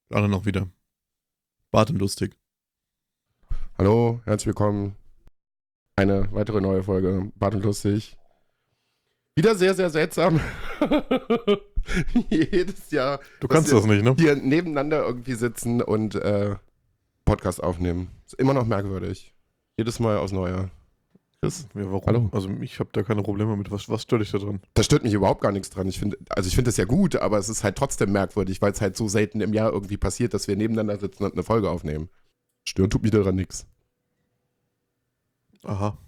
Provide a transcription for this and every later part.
Alle noch wieder. Bart und lustig. Hallo, herzlich willkommen. Eine weitere neue Folge Bart und Lustig. Wieder sehr, sehr seltsam. Jedes Jahr. Du dass kannst wir das nicht, ne? Hier nebeneinander irgendwie sitzen und Podcast aufnehmen. Ist immer noch merkwürdig. Jedes Mal aufs Neue. Chris? Ja, warum? Hallo. Also ich habe da keine Probleme mit. Was stört dich da dran? Da stört mich überhaupt gar nichts dran. Ich finde das ja gut, aber es ist halt trotzdem merkwürdig, weil es halt so selten im Jahr irgendwie passiert, dass wir nebeneinander sitzen und eine Folge aufnehmen. Stören tut mich daran nichts. Aha.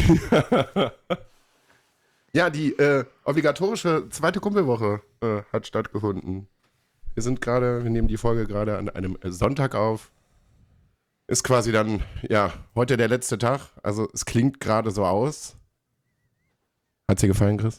Ja, die obligatorische zweite Kumpelwoche hat stattgefunden. Wir nehmen die Folge gerade an einem Sonntag auf. Ist quasi dann, ja, heute der letzte Tag. Also es klingt gerade so aus. Hat's dir gefallen, Chris?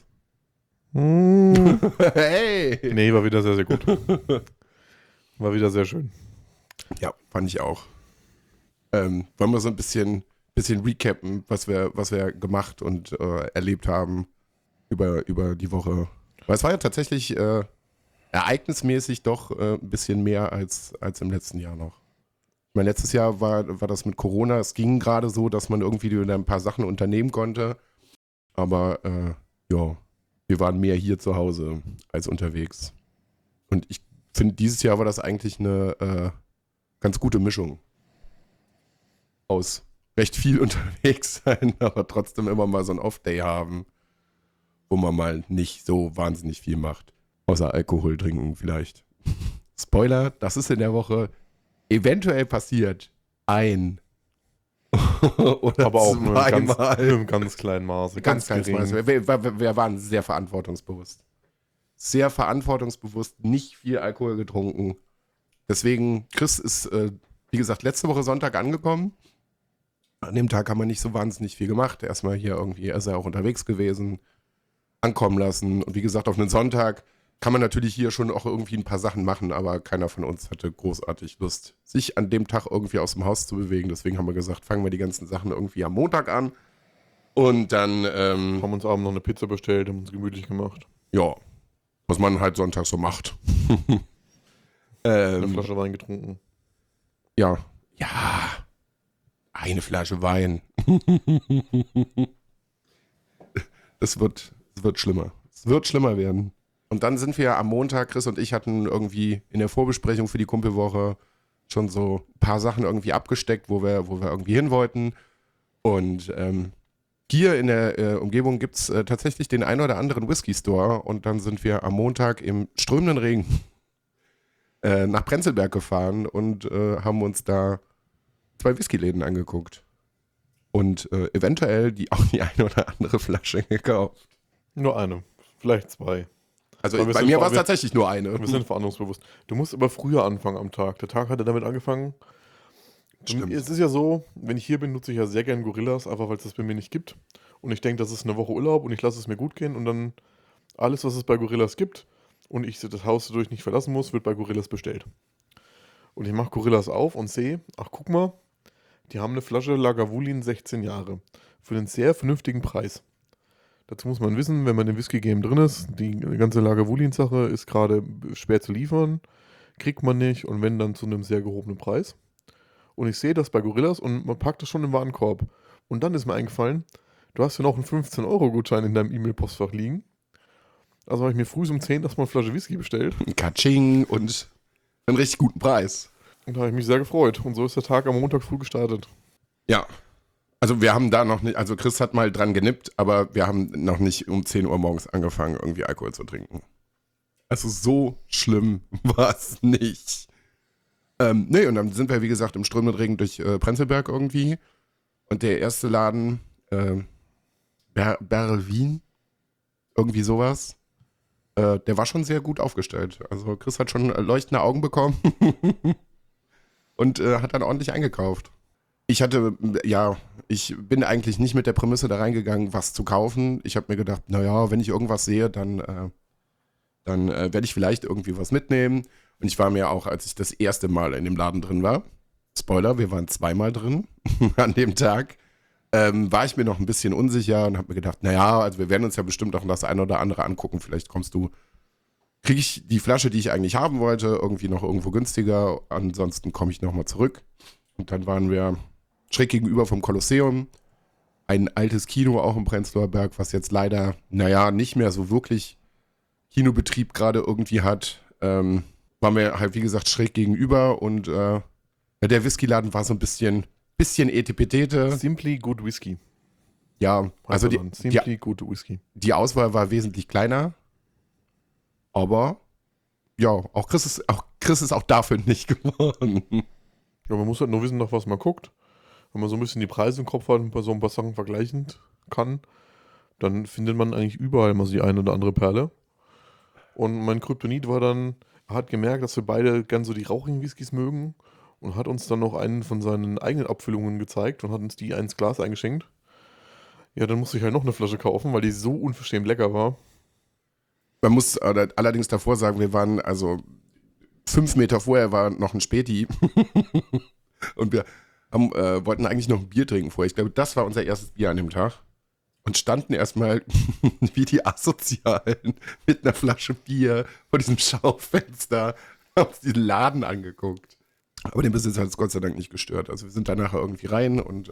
Hey! Nee, war wieder sehr, sehr gut. War wieder sehr schön. Ja, fand ich auch. Wollen wir so ein bisschen recappen, was wir gemacht und erlebt haben über die Woche. Weil es war ja tatsächlich ereignismäßig doch ein bisschen mehr als im letzten Jahr noch. Ich meine, letztes Jahr war das mit Corona. Es ging gerade so, dass man irgendwie wieder ein paar Sachen unternehmen konnte. Aber ja, wir waren mehr hier zu Hause als unterwegs. Und ich finde, dieses Jahr war das eigentlich eine ganz gute Mischung aus recht viel unterwegs sein, aber trotzdem immer mal so ein Off-Day haben, wo man mal nicht so wahnsinnig viel macht. Außer Alkohol trinken vielleicht. Spoiler, das ist in der Woche eventuell passiert. Oder Aber auch nur in zweimal. einem ganz kleinen Maße. Ganz kleines gering. Maß. Wir waren sehr verantwortungsbewusst. Sehr verantwortungsbewusst, nicht viel Alkohol getrunken. Deswegen, Chris ist, wie gesagt, letzte Woche Sonntag angekommen. An dem Tag haben wir nicht so wahnsinnig viel gemacht. Erstmal hier irgendwie, ist er auch unterwegs gewesen, ankommen lassen. Und wie gesagt, auf einen Sonntag kann man natürlich hier schon auch irgendwie ein paar Sachen machen, aber keiner von uns hatte großartig Lust, sich an dem Tag irgendwie aus dem Haus zu bewegen. Deswegen haben wir gesagt, fangen wir die ganzen Sachen irgendwie am Montag an. Und dann, Haben uns abends noch eine Pizza bestellt, haben uns gemütlich gemacht. ja, was man halt Sonntag so macht. Eine Flasche Wein getrunken. Ja, eine Flasche Wein. Es wird schlimmer. Es wird schlimmer werden. Und dann sind wir am Montag, Chris und ich hatten irgendwie in der Vorbesprechung für die Kumpelwoche schon so ein paar Sachen irgendwie abgesteckt, wo wir irgendwie hin wollten. Und hier in der Umgebung gibt es tatsächlich den einen oder anderen Whisky-Store. Und dann sind wir am Montag im strömenden Regen nach Prenzlberg gefahren und haben uns da 2 Whiskyläden angeguckt. Und eventuell auch die eine oder andere Flasche gekauft. Nur eine. Vielleicht 2. Also Aber wir bei sind mir war es wir- tatsächlich nur eine. Wir sind verantwortungsbewusst. Du musst aber früher anfangen am Tag. Der Tag hat ja damit angefangen. Stimmt. Es ist ja so, wenn ich hier bin, nutze ich ja sehr gern Gorillas, einfach weil es das bei mir nicht gibt. Und ich denke, das ist eine Woche Urlaub und ich lasse es mir gut gehen und dann alles, was es bei Gorillas gibt und ich das Haus dadurch nicht verlassen muss, wird bei Gorillas bestellt. Und ich mache Gorillas auf und sehe, ach guck mal, die haben eine Flasche Lagavulin 16 Jahre für einen sehr vernünftigen Preis. Dazu muss man wissen, wenn man im Whisky-Game drin ist, die ganze Lagavulin-Sache ist gerade schwer zu liefern, kriegt man nicht und wenn dann zu einem sehr gehobenen Preis. Und ich sehe das bei Gorillas und man packt das schon im Warenkorb. Und dann ist mir eingefallen, du hast ja noch einen 15-Euro-Gutschein in deinem E-Mail-Postfach liegen. Also habe ich mir früh um 10 erstmal eine Flasche Whisky bestellt. Ein Katsching und einen richtig guten Preis. Und da habe ich mich sehr gefreut. Und so ist der Tag am Montag früh gestartet. Ja. Also wir haben da noch nicht, also Chris hat mal dran genippt, aber wir haben noch nicht um 10 Uhr morgens angefangen, irgendwie Alkohol zu trinken. Also so schlimm war es nicht. Nee, und dann sind wir, wie gesagt, im strömenden Regen durch Prenzlberg irgendwie. Und der erste Laden, Berlin, irgendwie sowas, der war schon sehr gut aufgestellt. Also Chris hat schon leuchtende Augen bekommen und hat dann ordentlich eingekauft. Ich bin eigentlich nicht mit der Prämisse da reingegangen, was zu kaufen. Ich habe mir gedacht, naja, wenn ich irgendwas sehe, dann werde ich vielleicht irgendwie was mitnehmen. Und ich war mir auch, als ich das erste Mal in dem Laden drin war, Spoiler, wir waren 2-mal drin an dem Tag, war ich mir noch ein bisschen unsicher und habe mir gedacht, naja, also wir werden uns ja bestimmt auch das eine oder andere angucken. Vielleicht kriege ich die Flasche, die ich eigentlich haben wollte, irgendwie noch irgendwo günstiger. Ansonsten komme ich nochmal zurück. Und dann waren wir schräg gegenüber vom Kolosseum. Ein altes Kino auch im Prenzlauer Berg, was jetzt leider, nicht mehr so wirklich Kinobetrieb gerade irgendwie hat. Waren wir halt, wie gesagt, schräg gegenüber und der Whiskyladen war so ein bisschen Etepetete. Simply Good Whisky. Ja, also Simply Good Whisky. Die Auswahl war wesentlich kleiner. Aber ja, auch Chris ist auch dafür nicht geworden. Ja, man muss halt nur wissen, nach was man guckt. Wenn man so ein bisschen die Preise im Kopf hat und bei so ein paar Sachen vergleichen kann, dann findet man eigentlich überall mal so die eine oder andere Perle. Und mein Kryptonit war dann, er hat gemerkt, dass wir beide gern so die rauchigen Whiskys mögen und hat uns dann noch einen von seinen eigenen Abfüllungen gezeigt und hat uns die ins Glas eingeschenkt. Ja, dann musste ich halt noch eine Flasche kaufen, weil die so unverschämt lecker war. Man muss allerdings davor sagen, wir waren, also 5 Meter vorher war noch ein Späti und wir wollten eigentlich noch ein Bier trinken vorher. Ich glaube, das war unser erstes Bier an dem Tag. Und standen erstmal wie die Asozialen mit einer Flasche Bier vor diesem Schaufenster, haben uns diesen Laden angeguckt. Aber den Besitzer hat es Gott sei Dank nicht gestört. Also wir sind da nachher irgendwie rein und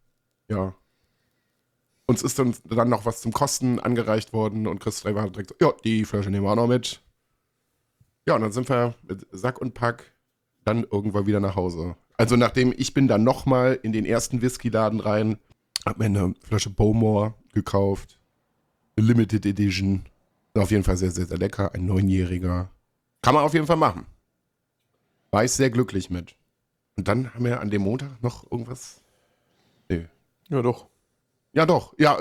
uns ist dann noch was zum Kosten angereicht worden und Chris war direkt so, ja, die Flasche nehmen wir auch noch mit. Ja, und dann sind wir mit Sack und Pack dann irgendwann wieder nach Hause. Also ich bin dann nochmal in den ersten Whiskyladen rein, hab mir eine Flasche Bowmore gekauft, eine Limited Edition. Auf jeden Fall sehr, sehr, sehr lecker, ein 9-jähriger. Kann man auf jeden Fall machen. War ich sehr glücklich mit. Und dann haben wir an dem Montag noch irgendwas. Nee. Ja, doch. Ja, doch. Ja.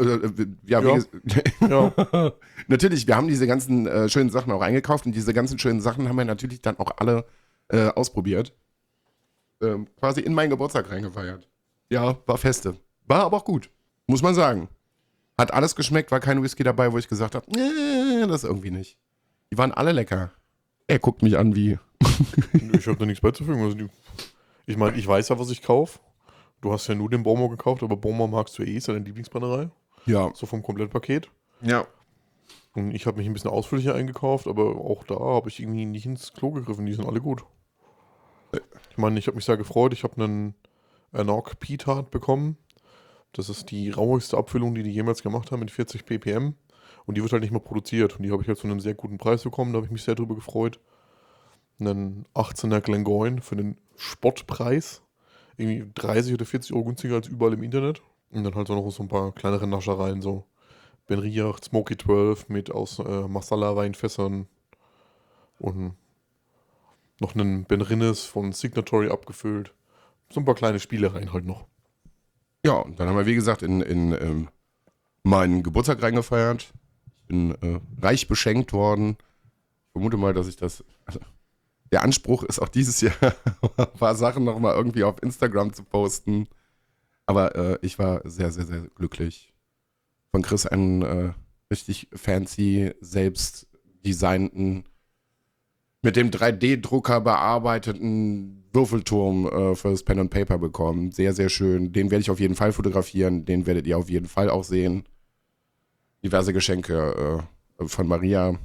Ja. Natürlich, wir haben diese ganzen schönen Sachen auch eingekauft und diese ganzen schönen Sachen haben wir natürlich dann auch alle ausprobiert. Quasi in meinen Geburtstag reingefeiert. Ja, war feste. War aber auch gut, muss man sagen. Hat alles geschmeckt, war kein Whisky dabei, wo ich gesagt habe, das irgendwie nicht. Die waren alle lecker. Er guckt mich an wie... Ich habe da nichts beizufügen. Also ich meine, ich weiß ja, was ich kaufe. Du hast ja nur den Bowmore gekauft, aber Bowmore magst du ist ja deine Lieblingsbrennerei. Ja. So vom Komplettpaket. Ja. Und ich habe mich ein bisschen ausführlicher eingekauft, aber auch da habe ich irgendwie nicht ins Klo gegriffen. Die sind alle gut. Ich meine, ich habe mich sehr gefreut. Ich habe einen Enoch Peatart bekommen. Das ist die rauchigste Abfüllung, die jemals gemacht haben mit 40 ppm. Und die wird halt nicht mehr produziert. Und die habe ich halt zu einem sehr guten Preis bekommen. Da habe ich mich sehr drüber gefreut. Einen 18er Glengoyne für den Spottpreis. Irgendwie 30 oder 40 Euro günstiger als überall im Internet. Und dann halt auch noch so ein paar kleinere Naschereien. So Benriach, Smoky 12 mit aus Masala-Weinfässern. Und noch einen Benrinnes von Signatory abgefüllt. So ein paar kleine Spielereien halt noch. Ja, und dann haben wir, wie gesagt, in meinen Geburtstag reingefeiert. Ich bin reich beschenkt worden. Ich vermute mal, dass ich das... Also, der Anspruch ist auch dieses Jahr, ein paar Sachen nochmal irgendwie auf Instagram zu posten. Aber ich war sehr, sehr, sehr glücklich. Von Chris einen richtig fancy, selbst designten, mit dem 3D-Drucker bearbeiteten Würfelturm für das Pen and Paper bekommen. Sehr, sehr schön. Den werde ich auf jeden Fall fotografieren. Den werdet ihr auf jeden Fall auch sehen. Diverse Geschenke von Maria.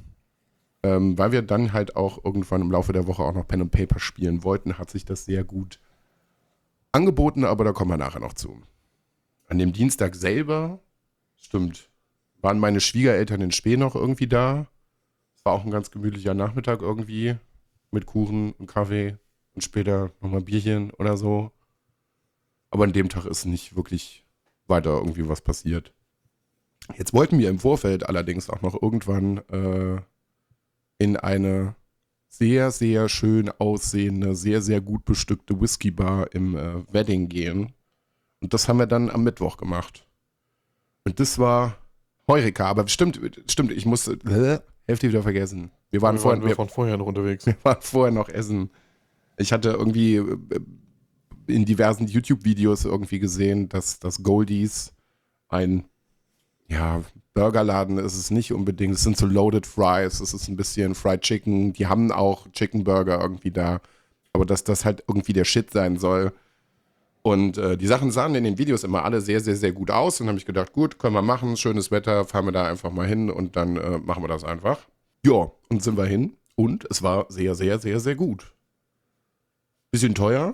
Weil wir dann halt auch irgendwann im Laufe der Woche auch noch Pen and Paper spielen wollten, hat sich das sehr gut angeboten, aber da kommen wir nachher noch zu. An dem Dienstag selber, stimmt, waren meine Schwiegereltern in Spee noch irgendwie da. Es war auch ein ganz gemütlicher Nachmittag irgendwie mit Kuchen und Kaffee und später nochmal Bierchen oder so. Aber an dem Tag ist nicht wirklich weiter irgendwie was passiert. Jetzt wollten wir im Vorfeld allerdings auch noch irgendwann in eine sehr, sehr schön aussehende, sehr, sehr gut bestückte Whiskybar im Wedding gehen. Und das haben wir dann am Mittwoch gemacht. Und das war Heureka, aber stimmt, ich musste, Hälfte wieder vergessen. Wir waren vorher noch unterwegs. Wir waren vorher noch essen. Ich hatte irgendwie in diversen YouTube-Videos irgendwie gesehen, dass Goldies ein, Burgerladen ist es nicht unbedingt. Es sind so Loaded Fries, es ist ein bisschen Fried Chicken. Die haben auch Chicken Burger irgendwie da. Aber dass das halt irgendwie der Shit sein soll. Und die Sachen sahen in den Videos immer alle sehr, sehr, sehr gut aus. Und dann habe ich gedacht, gut, können wir machen, schönes Wetter, fahren wir da einfach mal hin und dann machen wir das einfach. Ja, und sind wir hin. und es war sehr, sehr, sehr, sehr gut. Bisschen teuer,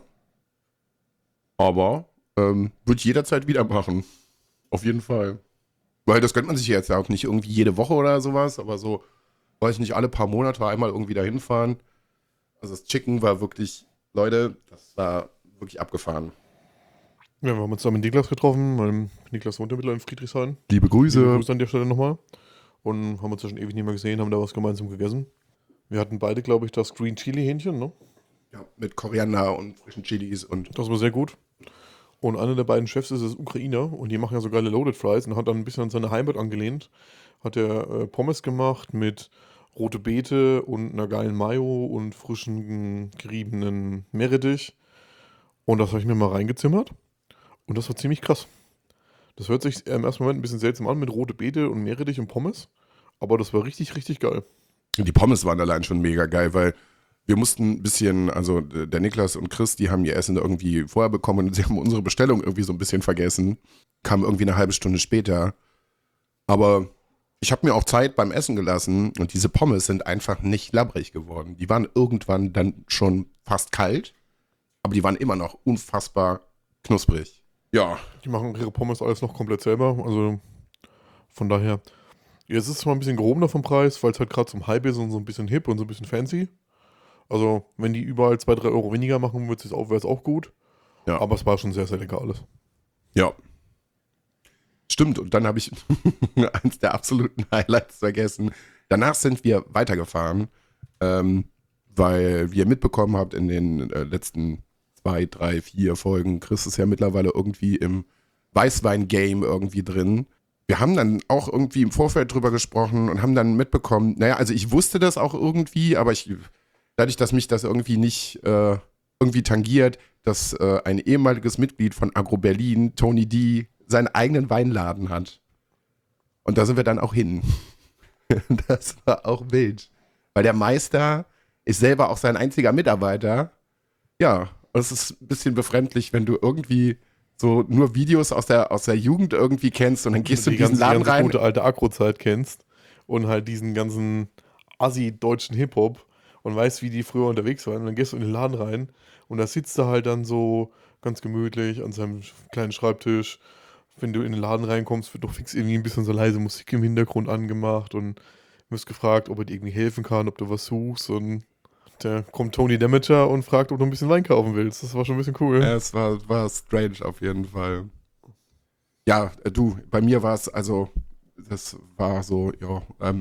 aber würde ich jederzeit wieder machen. Auf jeden Fall. Weil das gönnt man sich jetzt ja auch nicht irgendwie jede Woche oder sowas, aber so, weiß ich nicht, alle paar Monate einmal irgendwie dahin fahren. Also das Chicken war wirklich, Leute, das war wirklich abgefahren. Ja, wir haben uns da mit Niklas getroffen, weil Niklas wohnt ja mittlerweile in Friedrichshain. Liebe Grüße. Liebe Grüße an der Stelle nochmal. Und haben uns ja schon ewig nicht mehr gesehen, haben da was gemeinsam gegessen. Wir hatten beide, glaube ich, das Green Chili Hähnchen, ne? Ja, mit Koriander und frischen Chilis und. Das war sehr gut. Und einer der beiden Chefs ist Ukrainer und die machen ja so geile Loaded Fries und hat dann ein bisschen an seine Heimat angelehnt. Hat er Pommes gemacht mit rote Beete und einer geilen Mayo und frischen geriebenen Meerrettich. Und das habe ich mir mal reingezimmert. Und das war ziemlich krass. Das hört sich im ersten Moment ein bisschen seltsam an mit rote Beete und Meerrettich und Pommes. Aber das war richtig, richtig geil. Die Pommes waren allein schon mega geil, weil wir mussten ein bisschen, also der Niklas und Chris, die haben ihr Essen irgendwie vorher bekommen und sie haben unsere Bestellung irgendwie so ein bisschen vergessen. Kam irgendwie eine halbe Stunde später. Aber ich habe mir auch Zeit beim Essen gelassen und diese Pommes sind einfach nicht labbrig geworden. Die waren irgendwann dann schon fast kalt, aber die waren immer noch unfassbar knusprig. Ja. Die machen ihre Pommes alles noch komplett selber. Also von daher. Jetzt ist es mal ein bisschen gehobener vom Preis, weil es halt gerade zum Hype ist und so ein bisschen hip und so ein bisschen fancy. Also, wenn die überall 2, 3 Euro weniger machen, wäre es auch gut. Ja. Aber es war schon sehr, sehr lecker alles. Ja. Stimmt, und dann habe ich eins der absoluten Highlights vergessen. Danach sind wir weitergefahren, weil wir mitbekommen habt in den letzten 2, 3, 4 Folgen, Chris ist ja mittlerweile irgendwie im Weißwein-Game irgendwie drin. Wir haben dann auch irgendwie im Vorfeld drüber gesprochen und haben dann mitbekommen, naja, also ich wusste das auch irgendwie, aber dadurch, dass mich das irgendwie nicht irgendwie tangiert, dass ein ehemaliges Mitglied von Agro Berlin, Tony D., seinen eigenen Weinladen hat. Und da sind wir dann auch hin. Das war auch wild. Weil der Meister ist selber auch sein einziger Mitarbeiter. Ja, und es ist ein bisschen befremdlich, wenn du irgendwie so nur Videos aus der Jugend irgendwie kennst und dann gehst du in diesen Laden rein. Die gute alte Agro-Zeit kennst und halt diesen ganzen assi-deutschen Hip-Hop und weißt, wie die früher unterwegs waren. Und dann gehst du in den Laden rein und da sitzt er halt dann so ganz gemütlich an seinem kleinen Schreibtisch. Wenn du in den Laden reinkommst, wird doch fix irgendwie ein bisschen so leise Musik im Hintergrund angemacht und wirst gefragt, ob er dir irgendwie helfen kann, ob du was suchst. Und da kommt Tony Demeter und fragt, ob du ein bisschen Wein kaufen willst. Das war schon ein bisschen cool. Ja, es war strange auf jeden Fall. Ja, du, bei mir war es, also, das war so, ja,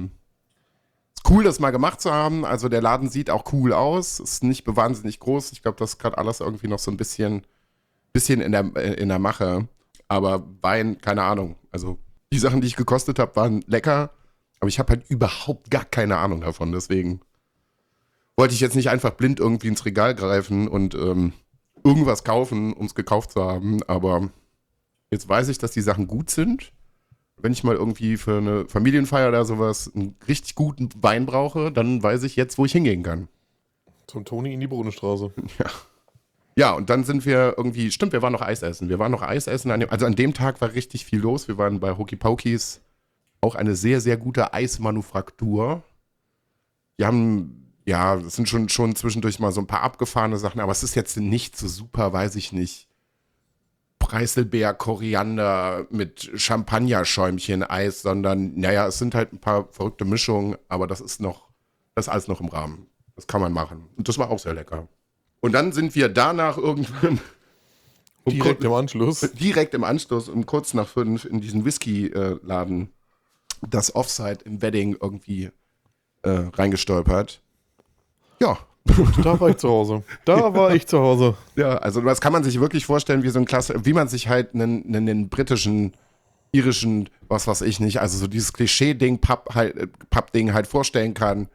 ist cool, das mal gemacht zu haben. Also der Laden sieht auch cool aus, ist nicht wahnsinnig groß. Ich glaube, das ist gerade alles irgendwie noch so ein bisschen in der Mache. Aber Wein, keine Ahnung. Also die Sachen, die ich gekostet habe, waren lecker. Aber ich habe halt überhaupt gar keine Ahnung davon. Deswegen wollte ich jetzt nicht einfach blind irgendwie ins Regal greifen und irgendwas kaufen, um es gekauft zu haben. Aber jetzt weiß ich, dass die Sachen gut sind. Wenn ich mal irgendwie für eine Familienfeier oder sowas einen richtig guten Wein brauche, dann weiß ich jetzt, wo ich hingehen kann. Zum Toni in die Brunnenstraße. Ja. Ja, und dann sind wir irgendwie, stimmt, wir waren noch Eis essen. Also an dem Tag war richtig viel los. Wir waren bei Hokey Pokeys, auch eine sehr, sehr gute Eismanufaktur. Die haben, ja, es sind schon zwischendurch mal so ein paar abgefahrene Sachen, aber es ist jetzt nicht so super, weiß ich nicht. Preiselbeer, Koriander mit Champagnerschäumchen, Eis, sondern, naja, es sind halt ein paar verrückte Mischungen, aber das ist alles noch im Rahmen. Das kann man machen. Und das war auch sehr lecker. Und dann sind wir danach irgendwann Direkt im Anschluss um kurz nach 5 in diesen Whisky-Laden, das Offside im Wedding irgendwie reingestolpert. Ja. Da war ich zu Hause. Ja, also das kann man sich wirklich vorstellen, wie so ein wie man sich halt einen britischen, irischen, was weiß ich nicht, also so dieses Klischee-Ding, Pappding halt vorstellen kann.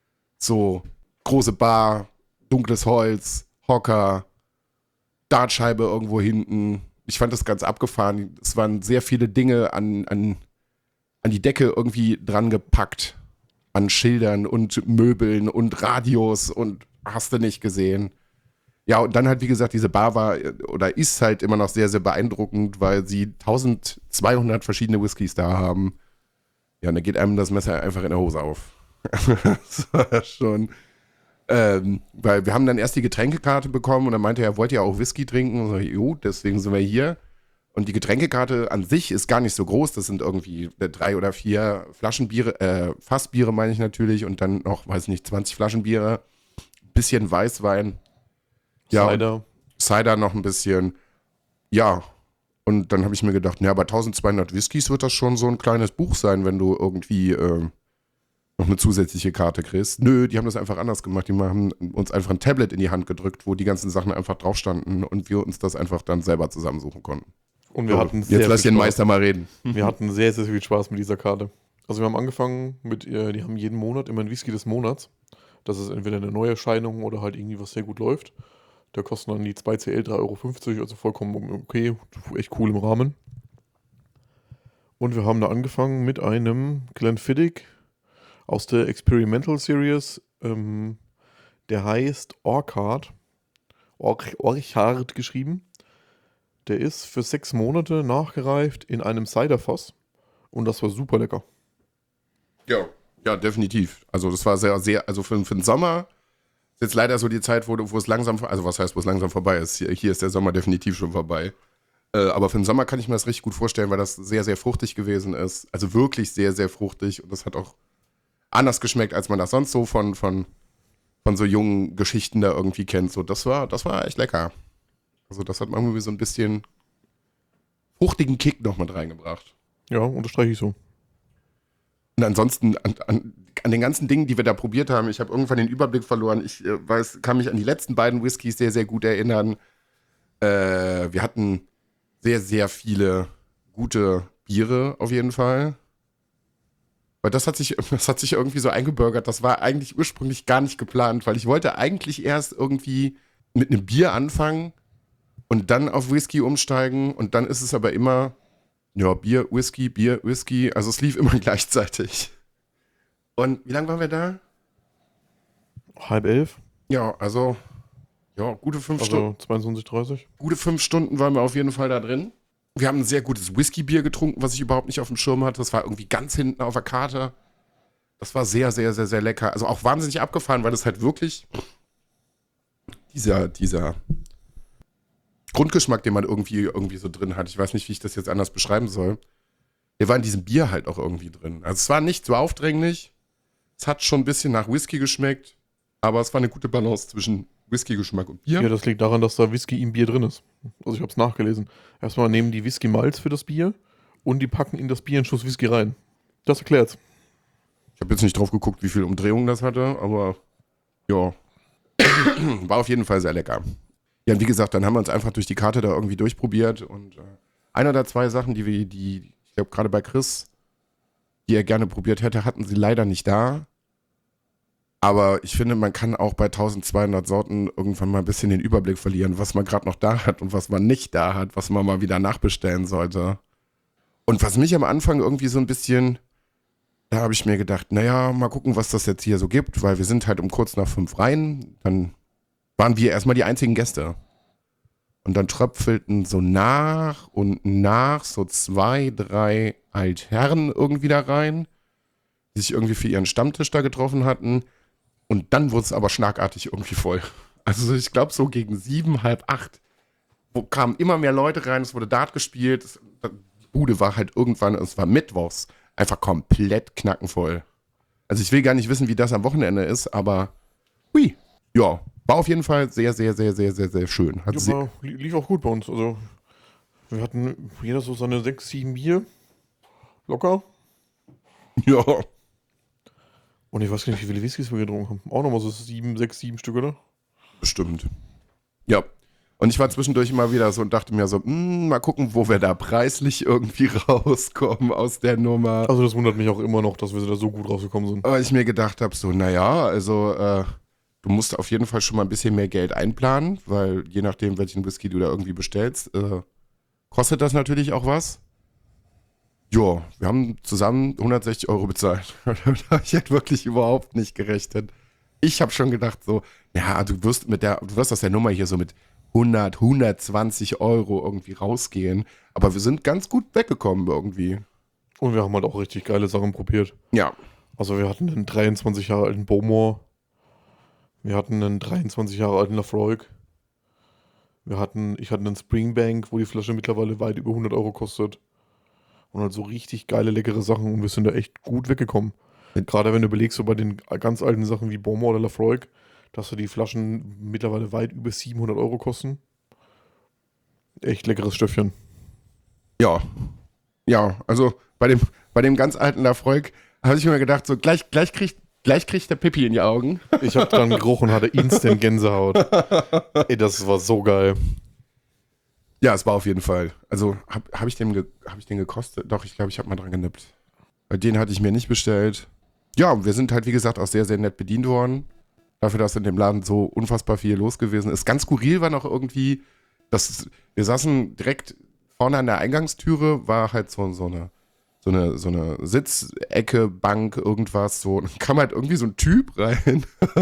So große Bar, dunkles Holz, Hocker, Dartscheibe irgendwo hinten. Ich fand das ganz abgefahren. Es waren sehr viele Dinge an die Decke irgendwie dran gepackt. An Schildern und Möbeln und Radios und hast du nicht gesehen. Ja, und dann halt, wie gesagt, diese Bar war oder ist halt immer noch sehr, sehr beeindruckend, weil sie 1200 verschiedene Whiskys da haben. Ja, und da geht einem das Messer einfach in der Hose auf. Das war schon. Weil wir haben dann erst die Getränkekarte bekommen und dann meinte er, wollt ihr auch Whisky trinken? Und so, jo, deswegen sind wir hier. Und die Getränkekarte an sich ist gar nicht so groß. Das sind irgendwie 3 oder 4 Flaschenbiere, Fassbiere meine ich natürlich und dann noch, weiß nicht, 20 Flaschenbiere, bisschen Weißwein. Ja, Cider. Cider noch ein bisschen. Ja, und dann habe ich mir gedacht, bei 1200 Whiskys wird das schon so ein kleines Buch sein, wenn du irgendwie noch eine zusätzliche Karte kriegst. Nö, die haben das einfach anders gemacht. Die haben uns einfach ein Tablet in die Hand gedrückt, wo die ganzen Sachen einfach drauf standen und wir uns das einfach dann selber zusammensuchen konnten. Und wir hatten Jetzt lass den Meister mal reden. Wir hatten sehr, sehr viel Spaß mit dieser Karte. Also wir haben angefangen mit, die haben jeden Monat immer ein Whisky des Monats. Das ist entweder eine Neuerscheinung oder halt irgendwie was sehr gut läuft. Da kosten dann die 2CL 3,50 €, also vollkommen okay, echt cool im Rahmen. Und wir haben da angefangen mit einem Glenfiddich aus der Experimental Series. Der heißt Orchard. Orchard geschrieben. Der ist für 6 Monate nachgereift in einem Ciderfass. Und das war super lecker. Ja, definitiv. Also das war sehr, sehr, also für den Sommer ist jetzt leider so die Zeit, wo es langsam, also was heißt, wo es langsam vorbei ist. Hier ist der Sommer definitiv schon vorbei. Aber für den Sommer kann ich mir das richtig gut vorstellen, weil das sehr, sehr fruchtig gewesen ist. Also wirklich sehr, sehr fruchtig. Und das hat auch anders geschmeckt, als man das sonst so von so jungen Geschichten da irgendwie kennt. So, das war echt lecker. Also das hat man irgendwie so ein bisschen fruchtigen Kick noch mit reingebracht. Ja, unterstreiche ich so. Und ansonsten an den ganzen Dingen, die wir da probiert haben, ich habe irgendwann den Überblick verloren. Ich kann mich an die letzten beiden Whiskys sehr, sehr gut erinnern. Wir hatten sehr, sehr viele gute Biere auf jeden Fall. Weil das hat sich irgendwie so eingebürgert. Das war eigentlich ursprünglich gar nicht geplant, weil ich wollte eigentlich erst irgendwie mit einem Bier anfangen und dann auf Whisky umsteigen. Und dann ist es aber immer, ja, Bier, Whisky. Also es lief immer gleichzeitig. Und wie lange waren wir da? 10:30, Ja, also, ja, gute 5 Stunden. also 22:30. Gute 5 Stunden waren wir auf jeden Fall da drin. Wir haben ein sehr gutes Whisky-Bier getrunken, was ich überhaupt nicht auf dem Schirm hatte. Das war irgendwie ganz hinten auf der Karte. Das war sehr, sehr, sehr, sehr lecker. Also auch wahnsinnig abgefahren, weil das halt wirklich dieser Grundgeschmack, den man irgendwie so drin hat. Ich weiß nicht, wie ich das jetzt anders beschreiben soll. Der war in diesem Bier halt auch irgendwie drin. Also es war nicht so aufdringlich. Es hat schon ein bisschen nach Whisky geschmeckt, aber es war eine gute Balance zwischen Whisky-Geschmack und Bier. Ja, das liegt daran, dass da Whisky im Bier drin ist. Also ich habe es nachgelesen. Erstmal nehmen die Whisky-Malz für das Bier und die packen in das Bier einen Schuss Whisky rein. Das erklärt's. Ich habe jetzt nicht drauf geguckt, wie viel Umdrehungen das hatte, aber ja. War auf jeden Fall sehr lecker. Ja, und wie gesagt, dann haben wir uns einfach durch die Karte da irgendwie durchprobiert und einer der 2 Sachen, die ich glaube gerade bei Chris, die er gerne probiert hätte, hatten sie leider nicht da. Aber ich finde, man kann auch bei 1200 Sorten irgendwann mal ein bisschen den Überblick verlieren, was man gerade noch da hat und was man nicht da hat, was man mal wieder nachbestellen sollte. Und was mich am Anfang irgendwie so ein bisschen, da habe ich mir gedacht, naja, mal gucken, was das jetzt hier so gibt, weil wir sind halt um kurz nach 5 rein, dann waren wir erstmal die einzigen Gäste. Und dann tröpfelten so nach und nach so 2, 3 Altherren irgendwie da rein, die sich irgendwie für ihren Stammtisch da getroffen hatten. Und dann wurde es aber schlagartig irgendwie voll. Also ich glaube so gegen 7, halb 8 kamen immer mehr Leute rein, es wurde Dart gespielt. Die Bude war halt irgendwann, es war mittwochs, einfach komplett knackenvoll. Also ich will gar nicht wissen, wie das am Wochenende ist, aber hui, ja, war auf jeden Fall sehr, sehr, sehr, sehr, sehr, sehr schön. Ja, lief auch gut bei uns. Also wir hatten jeder so seine 6, 7 Bier. Locker. Ja, Und ich weiß gar nicht, wie viele Whiskys wir getrunken haben. Auch nochmal so 6, 7 Stück, oder? bestimmt. Ja. Und ich war zwischendurch immer wieder so und dachte mir so, mal gucken, wo wir da preislich irgendwie rauskommen aus der Nummer. Also das wundert mich auch immer noch, dass wir da so gut rausgekommen sind. Aber ich mir gedacht habe, so, naja, also du musst auf jeden Fall schon mal ein bisschen mehr Geld einplanen, weil je nachdem, welchen Whisky du da irgendwie bestellst, kostet das natürlich auch was. Jo, wir haben zusammen 160 € bezahlt. Da habe ich halt wirklich überhaupt nicht gerechnet. Ich habe schon gedacht so, ja, du wirst aus der Nummer hier so mit 100, 120 € irgendwie rausgehen. Aber wir sind ganz gut weggekommen irgendwie. Und wir haben halt auch richtig geile Sachen probiert. Ja. Also wir hatten einen 23 Jahre alten Bowmore, wir hatten einen 23 Jahre alten Lafroig, ich hatte einen Springbank, wo die Flasche mittlerweile weit über 100 Euro kostet. Und halt so richtig geile, leckere Sachen und wir sind da echt gut weggekommen. Gerade wenn du überlegst, so bei den ganz alten Sachen wie Bowmore oder Lafroig, dass so die Flaschen mittlerweile weit über 700 Euro kosten. Echt leckeres Stöffchen. Ja, ja, also bei dem ganz alten Lafroig habe ich mir gedacht, so gleich kriegt der Pippi in die Augen. Ich habe dran gerochen und hatte instant Gänsehaut. Ey, das war so geil. Ja, es war auf jeden Fall. Also hab ich den gekostet? Doch, ich glaube, ich habe mal dran genippt. Bei den hatte ich mir nicht bestellt. Ja, wir sind halt, wie gesagt, auch sehr, sehr nett bedient worden. Dafür, dass in dem Laden so unfassbar viel los gewesen ist. Ganz skurril war noch irgendwie, wir saßen direkt vorne an der Eingangstüre, war halt so eine Sitzecke, Bank, irgendwas. So. Und dann kam halt irgendwie so ein Typ rein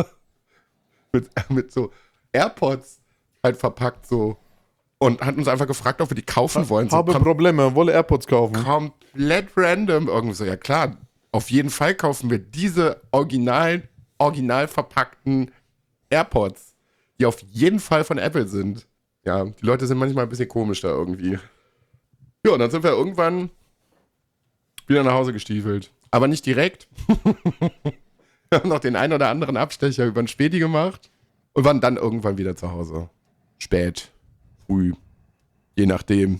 mit so AirPods halt verpackt so. Und hat uns einfach gefragt, ob wir die kaufen wollen. So, Habe Probleme, wolle AirPods kaufen. komplett random. Irgendwie so, ja klar, auf jeden Fall kaufen wir diese original verpackten AirPods, die auf jeden Fall von Apple sind. Ja, die Leute sind manchmal ein bisschen komisch da irgendwie. Ja, und dann sind wir irgendwann wieder nach Hause gestiefelt. Aber nicht direkt. Wir haben noch den einen oder anderen Abstecher über den Späti gemacht und waren dann irgendwann wieder zu Hause. Spät, früh, je nachdem.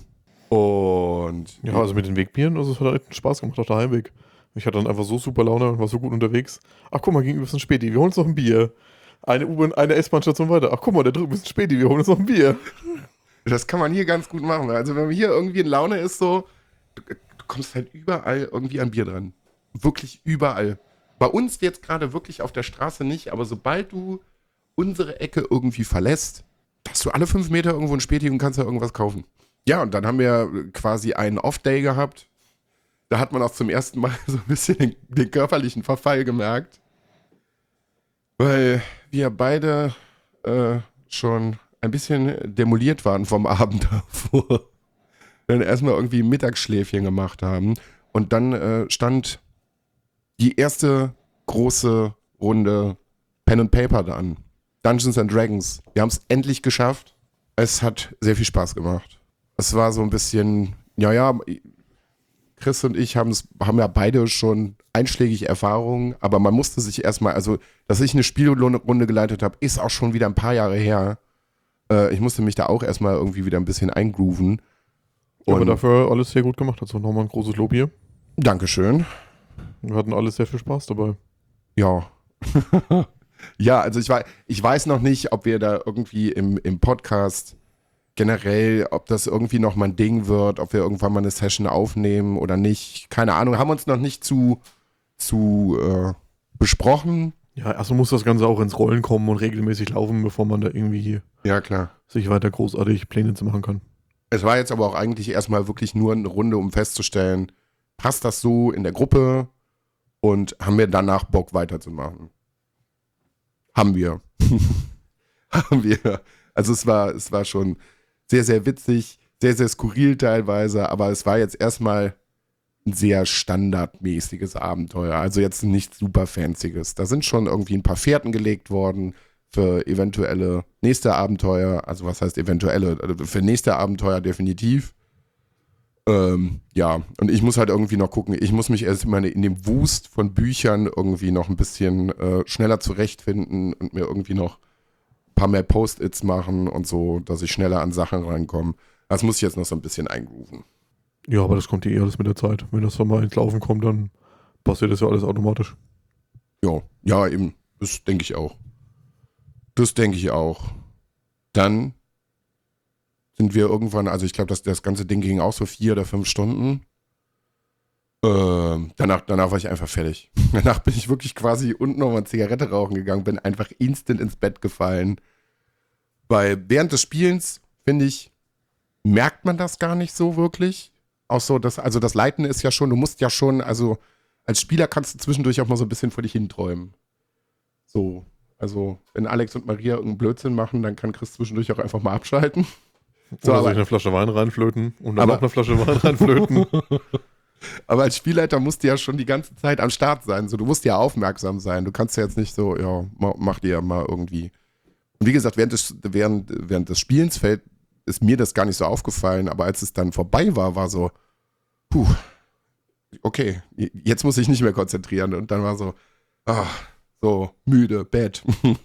Und Ja, also mit den Wegbieren, also es hat echt Spaß gemacht auf der Heimweg. Ich hatte dann einfach so super Laune und war so gut unterwegs. Ach guck mal, gegenüber ist ein Späti, wir holen uns noch ein Bier. Eine S-Bahn-Station weiter. Ach guck mal, da drüben ist ein Späti, wir holen uns noch ein Bier. das kann man hier ganz gut machen. Also wenn man hier irgendwie in Laune ist, so, du kommst halt überall irgendwie an Bier dran. Wirklich überall. Bei uns jetzt gerade wirklich auf der Straße nicht, aber sobald du unsere Ecke irgendwie verlässt, hast du alle 5 Meter irgendwo ein Späti und kannst da irgendwas kaufen. Ja, und dann haben wir quasi einen Off-Day gehabt. Da hat man auch zum ersten Mal so ein bisschen den körperlichen Verfall gemerkt. Weil wir beide schon ein bisschen demoliert waren vom Abend davor. Dann erstmal irgendwie ein Mittagsschläfchen gemacht haben. Und dann stand die erste große Runde Pen and Paper da an. Dungeons and Dragons. Wir haben es endlich geschafft. Es hat sehr viel Spaß gemacht. Es war so ein bisschen, ja, Chris und ich haben ja beide schon einschlägige Erfahrungen, aber man musste sich erstmal, also, dass ich eine Spielrunde geleitet habe, ist auch schon wieder ein paar Jahre her. Ich musste mich da auch erstmal irgendwie wieder ein bisschen eingrooven. Ja, aber dafür alles sehr gut gemacht. Also nochmal ein großes Lob hier. Dankeschön. Wir hatten alle sehr viel Spaß dabei. Ja. Ja, also ich weiß noch nicht, ob wir da irgendwie im Podcast generell, ob das irgendwie noch mal ein Ding wird, ob wir irgendwann mal eine Session aufnehmen oder nicht. Keine Ahnung, haben uns noch nicht zu besprochen. Ja, erstmal muss das Ganze auch ins Rollen kommen und regelmäßig laufen, bevor man da irgendwie Ja, klar. sich weiter großartig Pläne zu machen kann. Es war jetzt aber auch eigentlich erstmal wirklich nur eine Runde, um festzustellen, passt das so in der Gruppe und haben wir danach Bock weiterzumachen. Haben wir. Haben wir. Also es war schon sehr, sehr witzig, sehr, sehr skurril teilweise, aber es war jetzt erstmal ein sehr standardmäßiges Abenteuer. Also jetzt nichts super fancyes. Da sind schon irgendwie ein paar Fährten gelegt worden für eventuelle nächste Abenteuer. Also was heißt eventuelle? Also für nächste Abenteuer definitiv. Ja, und ich muss halt irgendwie noch gucken. Ich muss mich erst mal in dem Wust von Büchern irgendwie noch ein bisschen schneller zurechtfinden und mir irgendwie noch ein paar mehr Post-its machen und so, dass ich schneller an Sachen rankomme. Das muss ich jetzt noch so ein bisschen eingrooven. Ja, aber das kommt ja eh alles mit der Zeit. Wenn das dann mal ins Laufen kommt, dann passiert das ja alles automatisch. Ja, eben. Das denke ich auch. Dann sind wir irgendwann, also ich glaube, das ganze Ding ging auch so 4 oder 5 Stunden. Danach war ich einfach fertig. Danach bin ich wirklich quasi unten nochmal eine Zigarette rauchen gegangen, bin einfach instant ins Bett gefallen. Weil während des Spielens, finde ich, merkt man das gar nicht so wirklich. Auch so, das Leiten ist ja schon, du musst ja schon, also als Spieler kannst du zwischendurch auch mal so ein bisschen vor dich hinträumen. So, also wenn Alex und Maria irgendeinen Blödsinn machen, dann kann Chris zwischendurch auch einfach mal abschalten. So, Oder soll ich eine Flasche Wein reinflöten und dann noch eine Flasche Wein reinflöten. Aber als Spielleiter musst du ja schon die ganze Zeit am Start sein. So, du musst ja aufmerksam sein. Du kannst ja jetzt nicht so, ja, mach dir mal irgendwie. Und wie gesagt, während des Spielens ist mir das gar nicht so aufgefallen. Aber als es dann vorbei war so, puh, okay, jetzt muss ich nicht mehr konzentrieren. Und dann war so, so müde, Bett.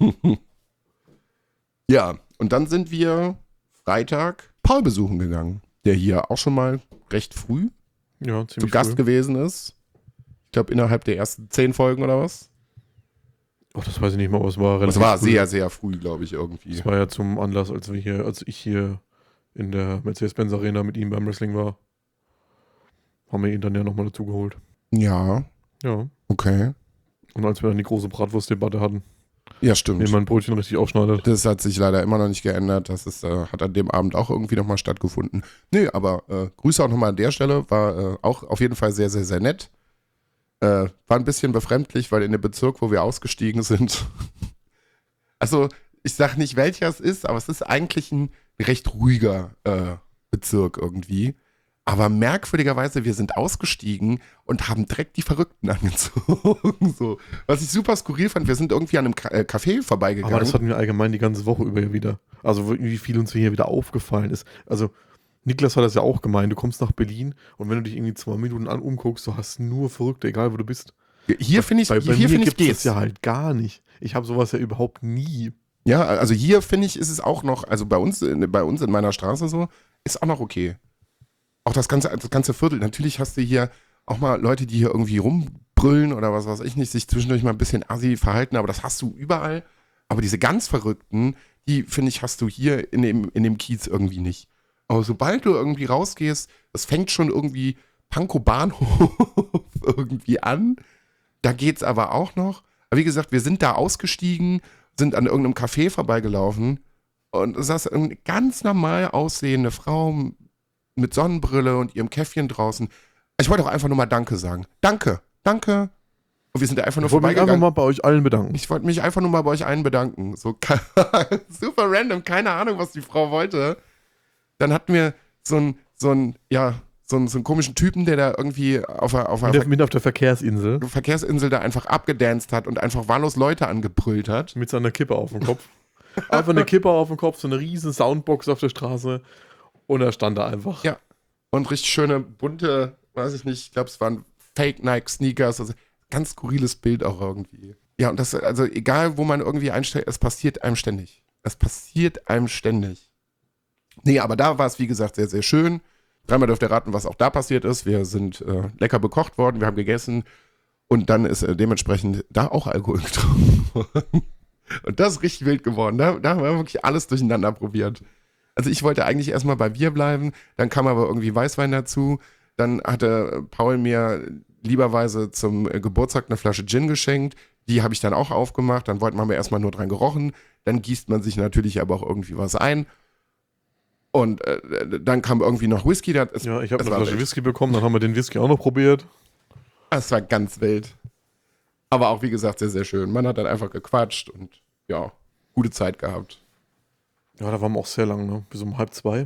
Ja, und dann sind wir Freitag Paul besuchen gegangen, der hier auch schon mal recht früh Ja, zu ziemlich Gast früh. gewesen ist. Ich glaube, innerhalb der ersten 10 Folgen oder was? Ach, das weiß ich nicht mal, aber es war Das relativ war früh. sehr, sehr früh, glaube ich, irgendwie. Das war ja zum Anlass, als ich hier in der Mercedes-Benz Arena mit ihm beim Wrestling war. Haben wir ihn dann ja nochmal dazu geholt. Ja, Ja. okay. Und als wir dann die große Bratwurstdebatte hatten, Ja, wie stimmt. man ein Brötchen richtig aufschneidet. Das hat sich leider immer noch nicht geändert. Das hat an dem Abend auch irgendwie nochmal stattgefunden. Nö, aber Grüße auch nochmal an der Stelle. War auch auf jeden Fall sehr, sehr, sehr nett. War ein bisschen befremdlich, weil in dem Bezirk, wo wir ausgestiegen sind, also ich sag nicht, welcher es ist, aber es ist eigentlich ein recht ruhiger Bezirk irgendwie. Aber merkwürdigerweise, wir sind ausgestiegen und haben direkt die Verrückten angezogen. So. Was ich super skurril fand, wir sind irgendwie an einem Café vorbeigegangen. Aber das hatten wir allgemein die ganze Woche über hier wieder. Also wie viel uns hier wieder aufgefallen ist. Also Niklas hat das ja auch gemeint, du kommst nach Berlin und wenn du dich irgendwie 2 Minuten umguckst, du hast nur Verrückte, egal wo du bist. Hier finde ich, Bei hier mir finde ich gibt es geht's. das ja halt gar nicht. Ich habe sowas ja überhaupt nie. Ja, also hier finde ich, ist es auch noch, also bei uns in meiner Straße so, ist auch noch okay. Auch das ganze Viertel. Natürlich hast du hier auch mal Leute, die hier irgendwie rumbrüllen oder was weiß ich nicht, sich zwischendurch mal ein bisschen assi verhalten, aber das hast du überall. Aber diese ganz Verrückten, die, finde ich, hast du hier in dem Kiez irgendwie nicht. Aber sobald du irgendwie rausgehst, das fängt schon irgendwie Pankow Bahnhof irgendwie an. Da geht's aber auch noch. Aber wie gesagt, wir sind da ausgestiegen, sind an irgendeinem Café vorbeigelaufen und es saß eine ganz normal aussehende Frau mit Sonnenbrille und ihrem Käffchen draußen. Ich wollte auch einfach nur mal Danke sagen. Danke, danke. Und wir sind da einfach nur Ich wollte mich einfach vorbeigegangen. mal bei euch allen bedanken. Ich wollte mich einfach nur mal bei euch allen bedanken. So super random, keine Ahnung, was die Frau wollte. Dann hatten wir so einen komischen Typen, der da irgendwie auf einer Mit auf der Verkehrsinsel Verkehrsinsel da einfach abgedanced hat und einfach wahllos Leute angebrüllt hat. mit seiner Kippe auf dem Kopf. Einfach eine Kippe auf dem Kopf, so eine riesen Soundbox auf der Straße und er stand da einfach. Ja. Und richtig schöne, bunte, weiß ich nicht, ich glaube, es waren Fake Nike Sneakers, also ganz skurriles Bild auch irgendwie. Ja, und das, also egal, wo man irgendwie einstellt, es passiert einem ständig. Es passiert einem ständig. Nee, aber da war es, wie gesagt, sehr, sehr schön. Dreimal dürft ihr raten, was auch da passiert ist. Wir sind lecker bekocht worden, wir haben gegessen und dann ist dementsprechend da auch Alkohol getrunken worden. Und das ist richtig wild geworden. Da haben wir wirklich alles durcheinander probiert. Also ich wollte eigentlich erstmal bei Bier bleiben, dann kam aber irgendwie Weißwein dazu. Dann hatte Paul mir lieberweise zum Geburtstag eine Flasche Gin geschenkt. Die habe ich dann auch aufgemacht. Dann haben wir erstmal nur dran gerochen. Dann gießt man sich natürlich aber auch irgendwie was ein. Und dann kam irgendwie noch Whisky. Ja, ich habe das eine war Flasche wild. Whisky bekommen, dann haben wir den Whisky auch noch probiert. Das war ganz wild. Aber auch, wie gesagt, sehr, sehr schön. Man hat dann einfach gequatscht und ja, gute Zeit gehabt. Ja, da waren wir auch sehr lang, ne? Bis um 1:30.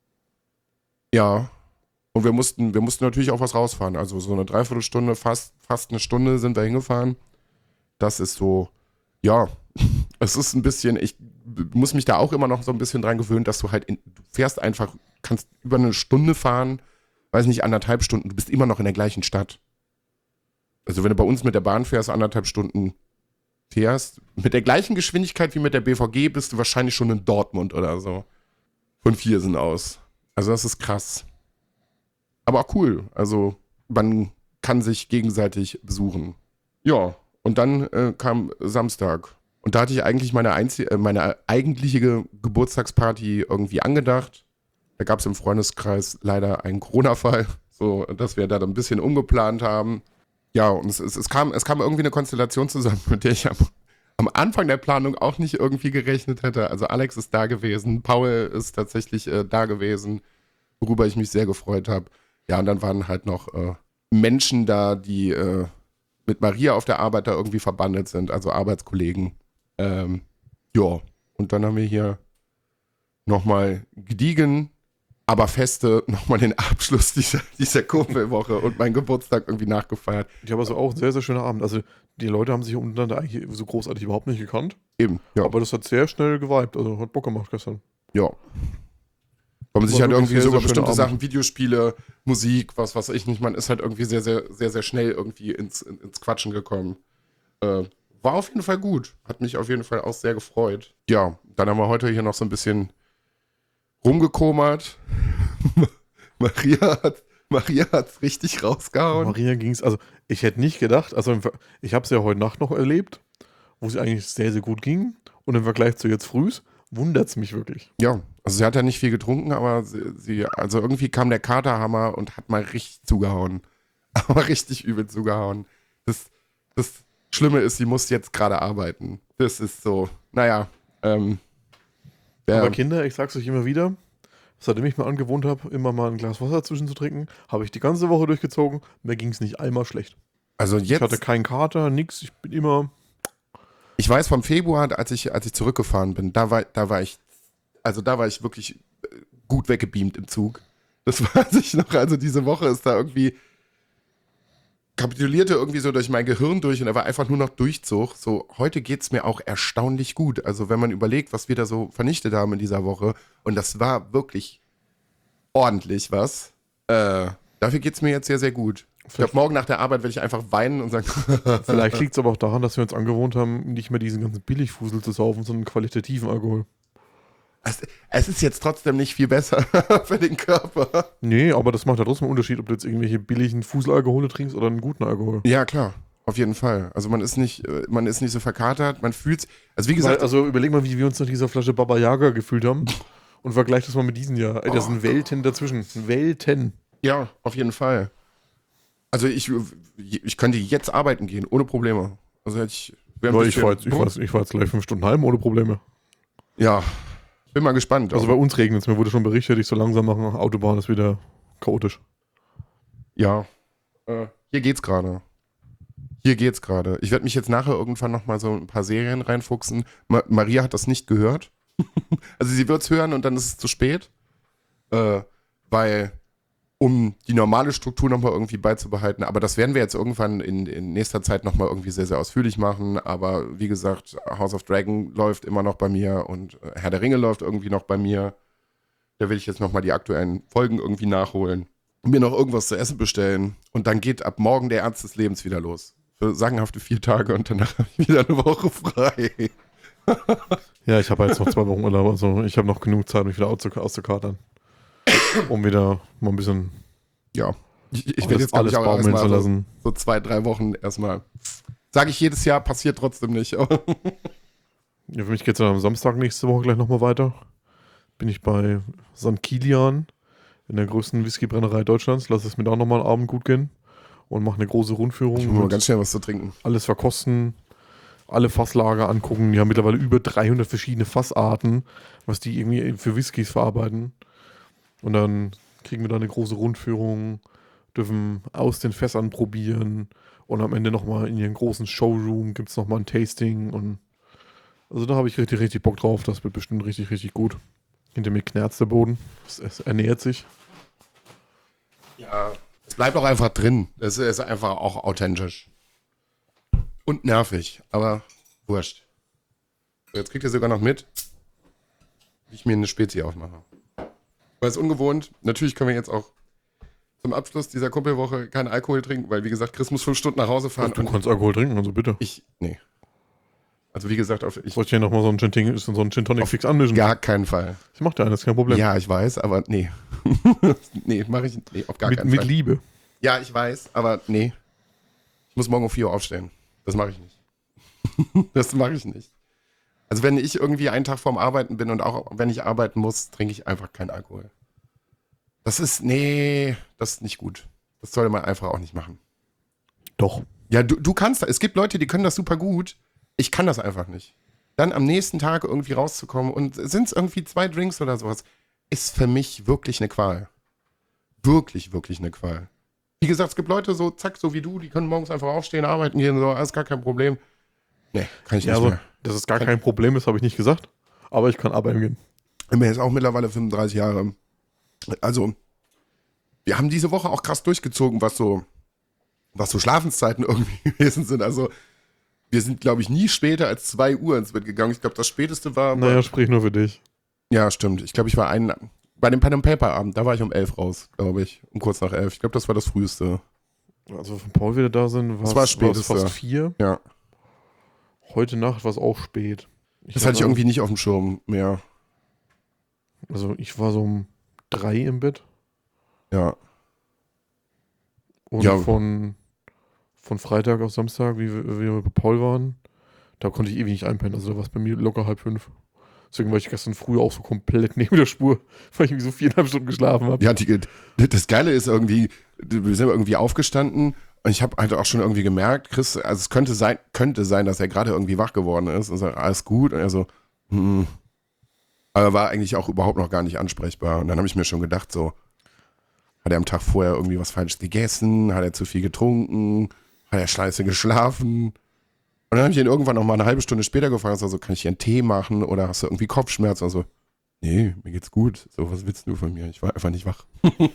Ja. Und wir mussten natürlich auch was rausfahren. Also so eine Dreiviertelstunde, fast eine Stunde sind wir hingefahren. Das ist so, ja, es ist ein bisschen, ich muss mich da auch immer noch so ein bisschen dran gewöhnen, dass du halt, du fährst einfach, kannst über eine Stunde fahren, weiß nicht, 1,5 Stunden, du bist immer noch in der gleichen Stadt. Also wenn du bei uns mit der Bahn fährst, 1,5 Stunden fährst, mit der gleichen Geschwindigkeit wie mit der BVG bist du wahrscheinlich schon in Dortmund oder so. Von Viersen aus. Also das ist krass. Aber auch cool. Also man kann sich gegenseitig besuchen. Ja, und dann kam Samstag. Und da hatte ich eigentlich meine eigentliche Geburtstagsparty irgendwie angedacht. Da gab es im Freundeskreis leider einen Corona-Fall, so dass wir da ein bisschen umgeplant haben. Ja, und es kam irgendwie eine Konstellation zusammen, mit der ich am Anfang der Planung auch nicht irgendwie gerechnet hätte. Also Alex ist da gewesen, Paul ist tatsächlich da gewesen, worüber ich mich sehr gefreut habe. Ja, und dann waren halt noch Menschen da, die mit Maria auf der Arbeit da irgendwie verbandelt sind, also Arbeitskollegen. Ja, und dann haben wir hier nochmal gediegen aber feste nochmal den Abschluss dieser Kumpelwoche und meinen Geburtstag irgendwie nachgefeiert. Ich habe also auch einen sehr, sehr schönen Abend. Also die Leute haben sich untereinander eigentlich so großartig überhaupt nicht gekannt. Eben, ja. Aber das hat sehr schnell geweibt. Also hat Bock gemacht gestern. Ja. Weil man sich War halt irgendwie wirklich so sehr, über sehr schöner bestimmte Abend. Sachen, Videospiele, Musik, was weiß ich nicht, man ist halt irgendwie sehr, sehr, sehr, sehr schnell irgendwie ins Quatschen gekommen. War auf jeden Fall gut. Hat mich auf jeden Fall auch sehr gefreut. Ja, dann haben wir heute hier noch so ein bisschen rumgekomert. Maria hat's richtig rausgehauen. Maria ging es, also ich hätte nicht gedacht, also ich habe es ja heute Nacht noch erlebt, wo sie eigentlich sehr, sehr gut ging. Und im Vergleich zu jetzt früh wundert es mich wirklich. Ja, also sie hat ja nicht viel getrunken, aber also irgendwie kam der Katerhammer und hat mal richtig zugehauen. Aber richtig übel zugehauen. Das Schlimme ist, sie muss jetzt gerade arbeiten. Das ist so, naja. Aber Kinder, ich sag's euch immer wieder, seitdem ich mir angewohnt habe, immer mal ein Glas Wasser dazwischen zu trinken, habe ich die ganze Woche durchgezogen, mir ging es nicht einmal schlecht. Also Ich hatte jetzt, keinen Kater, nix, ich bin immer, ich weiß vom Februar, als ich zurückgefahren bin, da war ich wirklich gut weggebeamt im Zug. Das weiß ich noch. Also diese Woche ist da irgendwie, kapitulierte irgendwie so durch mein Gehirn durch und er war einfach nur noch Durchzug. So, heute geht's mir auch erstaunlich gut. Also wenn man überlegt, was wir da so vernichtet haben in dieser Woche und das war wirklich ordentlich was. Dafür geht's mir jetzt sehr, sehr gut. Ich glaube, morgen nach der Arbeit werde ich einfach weinen und sagen, vielleicht liegt es aber auch daran, dass wir uns angewohnt haben, nicht mehr diesen ganzen Billigfusel zu saufen, sondern qualitativen Alkohol. es ist jetzt trotzdem nicht viel besser für den Körper. Nee, aber das macht ja trotzdem einen Unterschied, ob du jetzt irgendwelche billigen Fuselalkohole trinkst oder einen guten Alkohol. Ja, klar. Auf jeden Fall. Also man ist nicht so verkatert, man fühlt, also wie gesagt, Also überleg mal, wie wir uns nach dieser Flasche Baba Yaga gefühlt haben und vergleich das mal mit diesen Jahr. Ey, das sind Welten dazwischen. Welten. ja, auf jeden Fall. Also ich könnte jetzt arbeiten gehen, ohne Probleme. Also hätte ich, wär ein Weil ich bisschen- fahr jetzt gleich 5 Stunden heim ohne Probleme. Ja, bin mal gespannt. Also bei uns regnet es, mir wurde schon berichtet, ich soll langsam machen, Autobahn ist wieder chaotisch. Ja, hier geht's gerade. Ich werde mich jetzt nachher irgendwann nochmal so ein paar Serien reinfuchsen. Maria hat das nicht gehört. Also sie wird's hören und dann ist es zu spät. Weil, um die normale Struktur nochmal irgendwie beizubehalten, aber das werden wir jetzt irgendwann in nächster Zeit nochmal irgendwie sehr, sehr ausführlich machen. Aber wie gesagt, House of Dragon läuft immer noch bei mir und Herr der Ringe läuft irgendwie noch bei mir. Da will ich jetzt nochmal die aktuellen Folgen irgendwie nachholen. Mir noch irgendwas zu essen bestellen. Und dann geht ab morgen der Ernst des Lebens wieder los. Für sagenhafte 4 Tage und danach habe ich wieder eine Woche frei. Ja, ich habe jetzt noch 2 Wochen Urlaub, also ich habe noch genug Zeit, mich wieder auszukatern. Um wieder mal ein bisschen Ja. Ich werde jetzt, glaube alles ich, auch baumeln zu erstmal lassen. so 2-3 Wochen erstmal. Sage ich jedes Jahr, passiert trotzdem nicht. Aber Ja, für mich geht es dann am Samstag nächste Woche gleich nochmal weiter. Bin ich bei St. Kilian in der größten Whiskybrennerei Deutschlands. Lass es mir da nochmal einen Abend gut gehen und mache eine große Rundführung. ich muss mal und ganz schnell was zu trinken. alles verkosten, alle Fasslager angucken. Die haben mittlerweile über 300 verschiedene Fassarten, was die irgendwie für Whiskys verarbeiten. Und dann kriegen wir da eine große Rundführung, dürfen aus den Fässern probieren und am Ende nochmal in ihren großen Showroom gibt es nochmal ein Tasting. Und also da habe ich richtig, richtig Bock drauf. Das wird bestimmt richtig, richtig gut. Hinter mir knarzt der Boden. Es ernährt sich. Ja. Es bleibt auch einfach drin. Es ist einfach auch authentisch. Und nervig, aber wurscht. So, jetzt kriegt ihr sogar noch mit, wie ich mir eine Spezi aufmache. Weil es ungewohnt. Natürlich können wir jetzt auch zum Abschluss dieser Kumpelwoche keinen Alkohol trinken, weil wie gesagt, Chris muss 5 Stunden nach Hause fahren. Du kannst Alkohol trinken, also bitte. Nee. Also wie gesagt, ich Soll ich hier nochmal so einen Gin Tonic fix anmischen? gar keinen Fall. Ich mach dir eines, kein Problem. Ja, ich weiß, aber nee. Nee, mache ich nee, auf gar keinen mit Fall. Liebe. Ja, ich weiß, aber nee. Ich muss morgen um 4 Uhr aufstehen. Das mache ich nicht. Das mache ich nicht. Also wenn ich irgendwie einen Tag vorm Arbeiten bin und auch wenn ich arbeiten muss, trinke ich einfach keinen Alkohol. Das ist nicht gut. Das sollte man einfach auch nicht machen. Doch. Ja, du kannst das. Es gibt Leute, die können das super gut. Ich kann das einfach nicht. Dann am nächsten Tag irgendwie rauszukommen und sind es irgendwie 2 Drinks oder sowas, ist für mich wirklich eine Qual. Wirklich, wirklich eine Qual. Wie gesagt, es gibt Leute so, zack, so wie du, die können morgens einfach aufstehen, arbeiten gehen, so, alles gar kein Problem. Nee, kann ich Ja, nicht also, mehr. dass es gar kein Problem ist, habe ich nicht gesagt. Aber ich kann arbeiten gehen. Ich bin jetzt auch mittlerweile 35 Jahre. Also, wir haben diese Woche auch krass durchgezogen, was so Schlafenszeiten irgendwie gewesen sind. Also, wir sind, glaube ich, nie später als 2 Uhr ins Bett gegangen. Ich glaube, das späteste war... Naja, sprich nur für dich. Ja, stimmt. Ich glaube, ich war bei dem Pen and Paper Abend, da war ich um 11 raus, glaube ich. Um kurz nach 11. Ich glaube, das war das früheste. Also, wenn Paul wieder da sind, Das war spätestens. fast 4. Ja. Heute Nacht war es auch spät. Das hatte ich irgendwie nicht auf dem Schirm mehr. Also, ich war so um 3 im Bett. Ja. Und Ja. von Freitag auf Samstag, wie wir bei Paul waren, da konnte ich ewig nicht einpennen. Also, da war es bei mir locker 4:30. Deswegen war ich gestern früh auch so komplett neben der Spur, weil ich irgendwie so 4,5 Stunden geschlafen habe. Ja, das Geile ist irgendwie, wir sind irgendwie aufgestanden und ich habe halt auch schon irgendwie gemerkt, Chris, also es könnte sein, dass er gerade irgendwie wach geworden ist und sagt, alles gut. Und er so, aber er war eigentlich auch überhaupt noch gar nicht ansprechbar. Und dann habe ich mir schon gedacht, so, hat er am Tag vorher irgendwie was Falsches gegessen? Hat er zu viel getrunken? Hat er scheiße geschlafen? Und dann habe ich ihn irgendwann noch mal eine halbe Stunde später gefragt, also, kann ich dir einen Tee machen oder hast du irgendwie Kopfschmerzen? Also, nee, mir geht's gut. So, was willst du von mir? Ich war einfach nicht wach.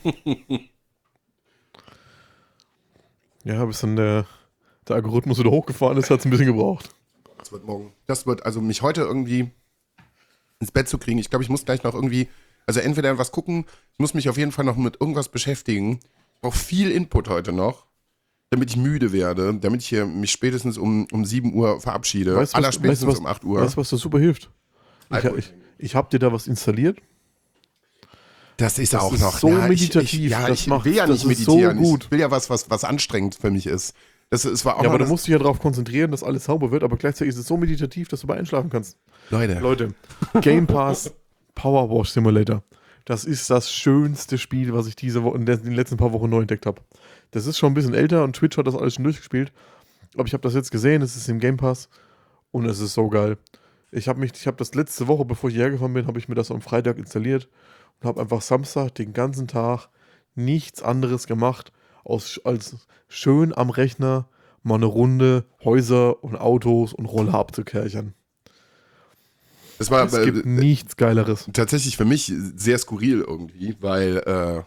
Ja, bis dann der Algorithmus wieder hochgefahren ist, hat es ein bisschen gebraucht. Das wird also mich heute irgendwie ins Bett zu kriegen. Ich glaube, ich muss gleich noch irgendwie, also entweder was gucken, ich muss mich auf jeden Fall noch mit irgendwas beschäftigen. Ich brauche viel Input heute noch, damit ich müde werde, damit ich hier mich spätestens um 7 Uhr verabschiede. Allerspätestens um 8 Uhr. Weißt du, was da super hilft? Ich habe dir da was installiert. Das ist Das auch ist noch so meditativ. Ich Das will ja das nicht ist so meditieren. gut. Ich will ja was anstrengend für mich ist. Es war auch Ja, mal aber du das, musst dich ja darauf konzentrieren, dass alles sauber wird, aber gleichzeitig ist es so meditativ, dass du bei einschlafen kannst. Leute, Game Pass Power Wash Simulator. Das ist das schönste Spiel, was ich diese Woche in den letzten paar Wochen neu entdeckt habe. Das ist schon ein bisschen älter und Twitch hat das alles schon durchgespielt. Aber ich habe das jetzt gesehen, es ist im Game Pass und es ist so geil. Ich habe das letzte Woche, bevor ich hierher gefahren bin, habe ich mir das am Freitag installiert und habe einfach Samstag den ganzen Tag nichts anderes gemacht, als schön am Rechner mal eine Runde Häuser und Autos und Roller abzukerchern. es war Es gibt nichts Geileres. tatsächlich für mich sehr skurril irgendwie, weil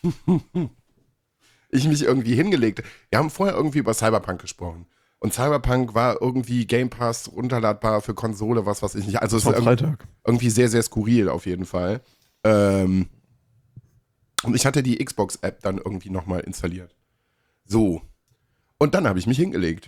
ich mich irgendwie hingelegt. Wir haben vorher irgendwie über Cyberpunk gesprochen. Und Cyberpunk war irgendwie Game Pass runterladbar für Konsole, was weiß ich nicht. Also es war Freitag. irgendwie sehr, sehr skurril auf jeden Fall. Und ich hatte die Xbox-App dann irgendwie nochmal installiert. So. Und dann habe ich mich hingelegt.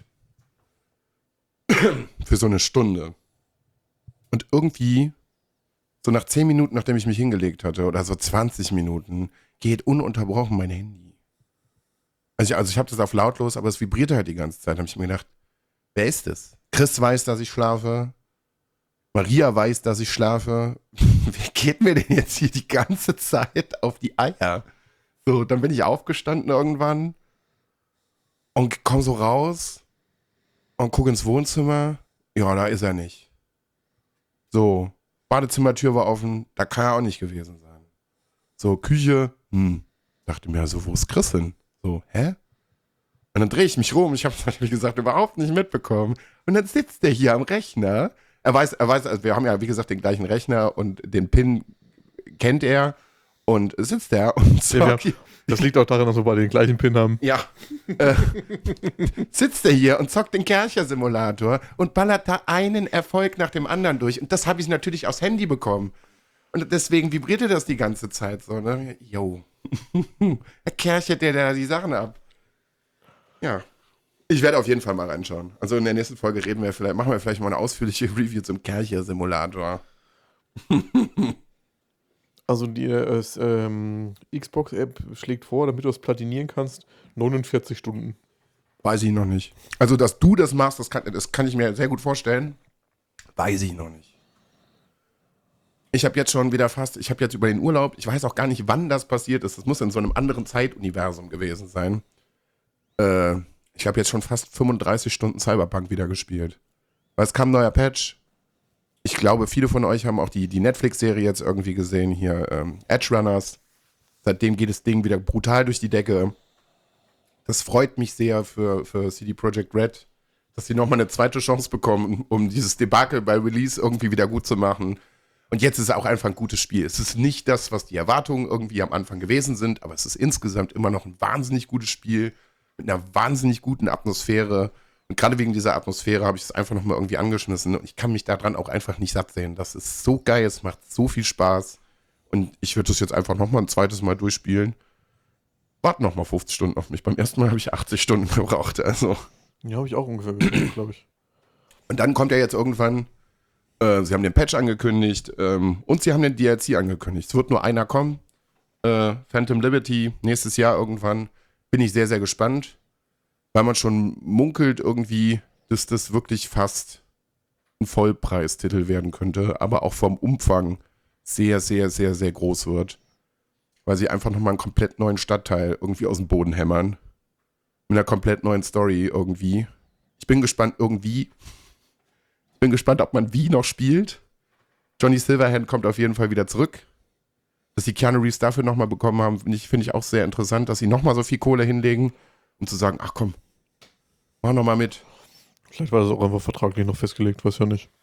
Für so eine Stunde. Und irgendwie, so nach 10 Minuten, nachdem ich mich hingelegt hatte, oder so 20 Minuten, geht ununterbrochen mein Handy. Also ich habe das auf lautlos, aber es vibrierte halt die ganze Zeit. Da habe ich mir gedacht, wer ist das? Chris weiß, dass ich schlafe. Maria weiß, dass ich schlafe. Wer geht mir denn jetzt hier die ganze Zeit auf die Eier? So, dann bin ich aufgestanden irgendwann und komm so raus und guck ins Wohnzimmer. Ja, da ist er nicht. So, Badezimmertür war offen, da kann er auch nicht gewesen sein. So, Küche, dachte mir so, wo ist Chris hin? So, hä? Und dann drehe ich mich rum, ich habe es natürlich gesagt, überhaupt nicht mitbekommen. Und dann sitzt der hier am Rechner. Er weiß, also wir haben ja, wie gesagt, den gleichen Rechner und den PIN kennt er. Und sitzt der und zockt. Das liegt auch daran, dass wir beide den gleichen PIN haben. Ja. Sitzt er hier und zockt den Kercher-Simulator und ballert da einen Erfolg nach dem anderen durch. Und das habe ich natürlich aufs Handy bekommen. Und deswegen vibrierte das die ganze Zeit so, ne? Jo. Er kerchert der da die Sachen ab. Ja. Ich werde auf jeden Fall mal reinschauen. Also in der nächsten Folge machen wir vielleicht mal eine ausführliche Review zum Kercher-Simulator. Also die Xbox-App schlägt vor, damit du das platinieren kannst, 49 Stunden. Weiß ich noch nicht. Also, dass du das machst, das kann ich mir sehr gut vorstellen. Weiß ich noch nicht. Ich habe jetzt über den Urlaub, ich weiß auch gar nicht, wann das passiert ist. Das muss in so einem anderen Zeituniversum gewesen sein. Ich habe jetzt schon fast 35 Stunden Cyberpunk wieder gespielt. Weil es kam ein neuer Patch. Ich glaube, viele von euch haben auch die Netflix-Serie jetzt irgendwie gesehen, hier Edge Runners. Seitdem geht das Ding wieder brutal durch die Decke. Das freut mich sehr für CD Projekt Red, dass sie nochmal eine zweite Chance bekommen, um dieses Debakel bei Release irgendwie wieder gut zu machen. Und jetzt ist es auch einfach ein gutes Spiel. Es ist nicht das, was die Erwartungen irgendwie am Anfang gewesen sind, aber es ist insgesamt immer noch ein wahnsinnig gutes Spiel mit einer wahnsinnig guten Atmosphäre. Und gerade wegen dieser Atmosphäre habe ich es einfach nochmal irgendwie angeschmissen und ich kann mich daran auch einfach nicht satt sehen. Das ist so geil, es macht so viel Spaß und ich würde das jetzt einfach nochmal ein zweites Mal durchspielen. Warte nochmal 50 Stunden auf mich. Beim ersten Mal habe ich 80 Stunden gebraucht, also. Ja, habe ich auch ungefähr gebraucht, glaube ich. Und dann kommt ja jetzt irgendwann, sie haben den Patch angekündigt und sie haben den DLC angekündigt. Es wird nur einer kommen, Phantom Liberty, nächstes Jahr irgendwann. Bin ich sehr, sehr gespannt, weil man schon munkelt irgendwie, dass das wirklich fast ein Vollpreistitel werden könnte, aber auch vom Umfang sehr, sehr, sehr, sehr groß wird. Weil sie einfach nochmal einen komplett neuen Stadtteil irgendwie aus dem Boden hämmern. Mit einer komplett neuen Story irgendwie. Ich bin gespannt, irgendwie. Ich bin gespannt, ob man wie noch spielt. Johnny Silverhand kommt auf jeden Fall wieder zurück. Dass die Keanu Reeves dafür nochmal bekommen haben, finde ich auch sehr interessant, dass sie nochmal so viel Kohle hinlegen, um zu sagen, ach komm, mach nochmal mit. Vielleicht war das auch einfach vertraglich noch festgelegt, weiß ja nicht.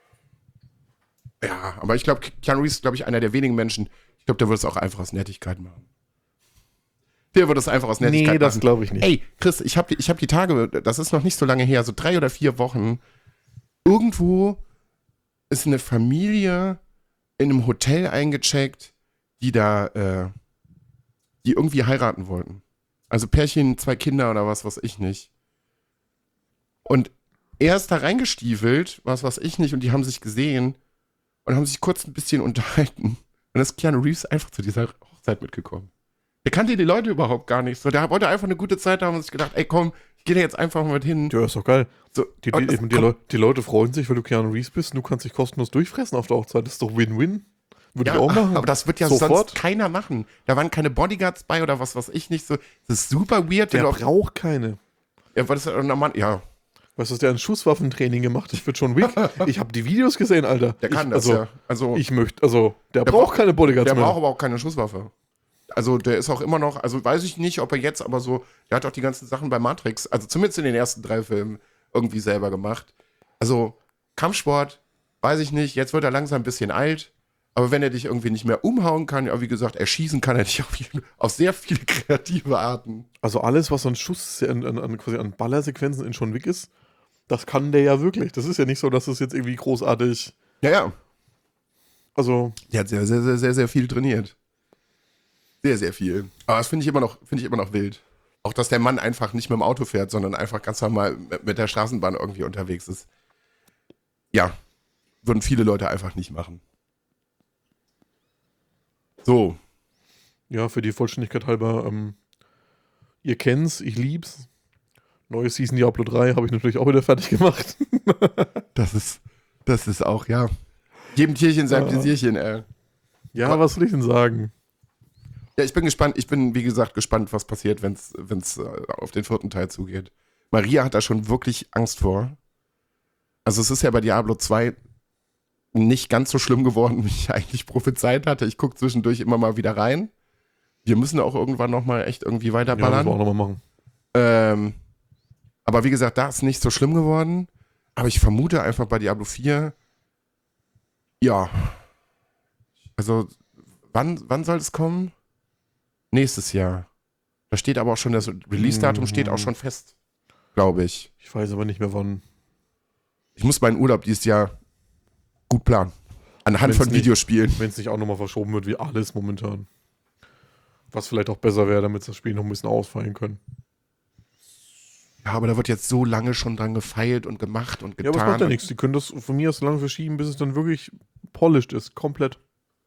Ja, aber ich glaube, Keanu Reeves ist, glaube ich, einer der wenigen Menschen, ich glaube, der würde es auch einfach aus Nettigkeit machen. Der würde es einfach aus Nettigkeit machen. Nee, das glaube ich nicht. Ey, Chris, ich hab die Tage, das ist noch nicht so lange her, so 3 oder 4 Wochen, irgendwo ist eine Familie in einem Hotel eingecheckt, die irgendwie heiraten wollten. Also Pärchen, 2 Kinder oder was weiß ich nicht. Und er ist da reingestiefelt, was weiß ich nicht, und die haben sich gesehen und haben sich kurz ein bisschen unterhalten. Und ist Keanu Reeves einfach zu dieser Hochzeit mitgekommen. Der kannte die Leute überhaupt gar nicht. So, der wollte einfach eine gute Zeit haben und sich gedacht, ey komm, ich gehe da jetzt einfach mal mit hin. Ja, ist doch geil. So, Die Leute freuen sich, weil du Keanu Reeves bist und du kannst dich kostenlos durchfressen auf der Hochzeit. Das ist doch Win-Win. Würde ich auch machen. Aber das wird ja sofort. sonst keiner machen. Da waren keine Bodyguards bei oder was weiß ich nicht. So, das ist super weird. Der braucht keine. Ja, was ist normal? Ja. Weißt du, der ein Schusswaffentraining gemacht hat für John Wick? Ich habe die Videos gesehen, Alter. Der kann das, ja. Also, der braucht keine Bodyguards mehr. mehr. Der braucht aber auch keine Schusswaffe. Also der ist auch immer noch, also weiß ich nicht, ob er jetzt, aber so, der hat auch die ganzen Sachen bei Matrix, also zumindest in den ersten 3 Filmen, irgendwie selber gemacht. Also Kampfsport, weiß ich nicht, jetzt wird er langsam ein bisschen alt, aber wenn er dich irgendwie nicht mehr umhauen kann, ja, wie gesagt, erschießen kann er dich auf sehr viele kreative Arten. Also alles, was an Schuss, quasi an Ballersequenzen in John Wick ist, das kann der ja wirklich. Das ist ja nicht so, dass es jetzt irgendwie großartig... Ja. Also... Der hat sehr, sehr, sehr, sehr, sehr viel trainiert. Sehr, sehr viel. Aber das finde ich immer noch wild. Auch, dass der Mann einfach nicht mit dem Auto fährt, sondern einfach ganz normal mit der Straßenbahn irgendwie unterwegs ist. Ja, würden viele Leute einfach nicht machen. So. Ja, für die Vollständigkeit halber, ihr kennt's, ich lieb's. Neue Season Diablo 3 habe ich natürlich auch wieder fertig gemacht. Das ist auch, ja. Jedem Tierchen sein Pläsierchen, ey. Ja, aber was soll ich denn sagen? Ja, ich bin gespannt. Ich bin, wie gesagt, gespannt, was passiert, wenn es auf den 4. Teil zugeht. Maria hat da schon wirklich Angst vor. Also es ist ja bei Diablo 2 nicht ganz so schlimm geworden, wie ich eigentlich prophezeit hatte. Ich gucke zwischendurch immer mal wieder rein. Wir müssen auch irgendwann nochmal echt irgendwie weiterballern. Ja, müssen wir auch nochmal machen. Aber wie gesagt, da ist nicht so schlimm geworden. Aber ich vermute einfach bei Diablo 4, ja. Also, wann soll es kommen? Nächstes Jahr. Da steht aber auch schon, das Release-Datum steht auch schon fest, glaube ich. Ich weiß aber nicht mehr wann. Ich muss meinen Urlaub dieses Jahr gut planen. Anhand von Videospielen. Wenn es nicht auch nochmal verschoben wird, wie alles momentan. Was vielleicht auch besser wäre, damit das Spiel noch ein bisschen ausfallen können. Ja, aber da wird jetzt so lange schon dran gefeilt und gemacht und getan. Ja, aber das macht ja nichts. Die können das von mir aus so lange verschieben, bis es dann wirklich polished ist. Komplett.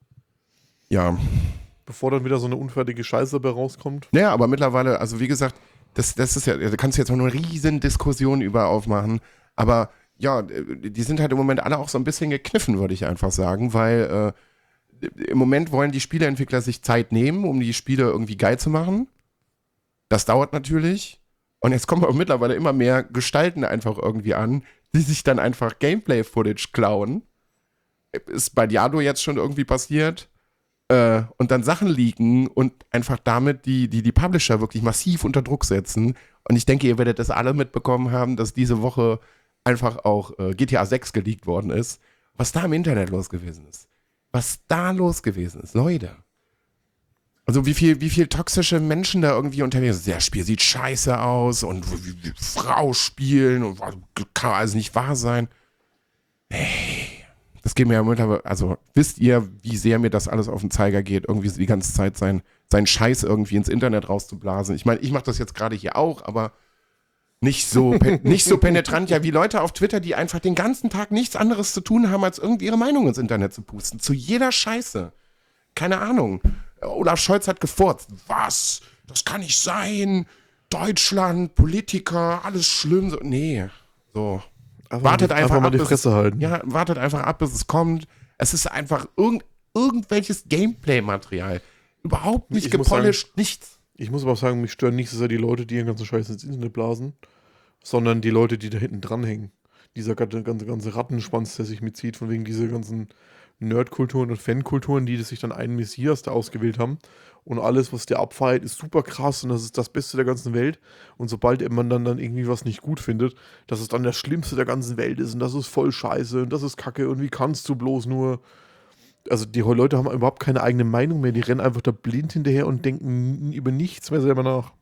Ja. Bevor dann wieder so eine unfertige Scheiße dabei rauskommt. Naja, aber mittlerweile, also wie gesagt, das ist ja, da kannst du jetzt mal eine riesen Diskussion über aufmachen. Aber ja, die sind halt im Moment alle auch so ein bisschen gekniffen, würde ich einfach sagen, weil im Moment wollen die Spieleentwickler sich Zeit nehmen, um die Spiele irgendwie geil zu machen. Das dauert natürlich. Und jetzt kommen auch mittlerweile immer mehr Gestalten einfach irgendwie an, die sich dann einfach Gameplay-Footage klauen. Ist bei Diablo jetzt schon irgendwie passiert. Und dann Sachen leaken und einfach damit die Publisher wirklich massiv unter Druck setzen. Und ich denke, ihr werdet das alle mitbekommen haben, dass diese Woche einfach auch GTA 6 geleakt worden ist. Was da im Internet los gewesen ist. Was da los gewesen ist, Leute. Also wie viel toxische Menschen da irgendwie unterwegs sind. Der Spiel sieht scheiße aus und wie Frau spielen und kann also nicht wahr sein. Hey, das geht mir ja mittlerweile, also wisst ihr, wie sehr mir das alles auf den Zeiger geht, irgendwie die ganze Zeit sein Scheiß irgendwie ins Internet rauszublasen. Ich meine, ich mache das jetzt gerade hier auch, aber nicht so penetrant, ja, wie Leute auf Twitter, die einfach den ganzen Tag nichts anderes zu tun haben, als irgendwie ihre Meinung ins Internet zu pusten. Zu jeder Scheiße. Keine Ahnung. Olaf Scholz hat gefurzt. Was? Das kann nicht sein. Deutschland, Politiker, alles schlimm. So, nee. So. Aber Wartet einfach mal ab, die Fresse halten. Ja, wartet einfach ab, bis es kommt. Es ist einfach irgendwelches Gameplay-Material. Überhaupt nicht Ich muss gepolished, nichts. Ich muss aber auch sagen, mich stören nicht so sehr die Leute, die ihren ganzen Scheiß ins Internet blasen, sondern die Leute, die da hinten dranhängen. Dieser ganze Rattenschwanz, der sich mitzieht, von wegen dieser ganzen Nerdkulturen und Fankulturen, die sich dann einen Messias da ausgewählt haben. Und alles, was der abfeiert, ist super krass und das ist das Beste der ganzen Welt. Und sobald man dann irgendwie was nicht gut findet, dass es dann das Schlimmste der ganzen Welt ist und das ist voll scheiße und das ist kacke und wie kannst du bloß nur. Also die Leute haben überhaupt keine eigene Meinung mehr, die rennen einfach da blind hinterher und denken über nichts mehr selber nach.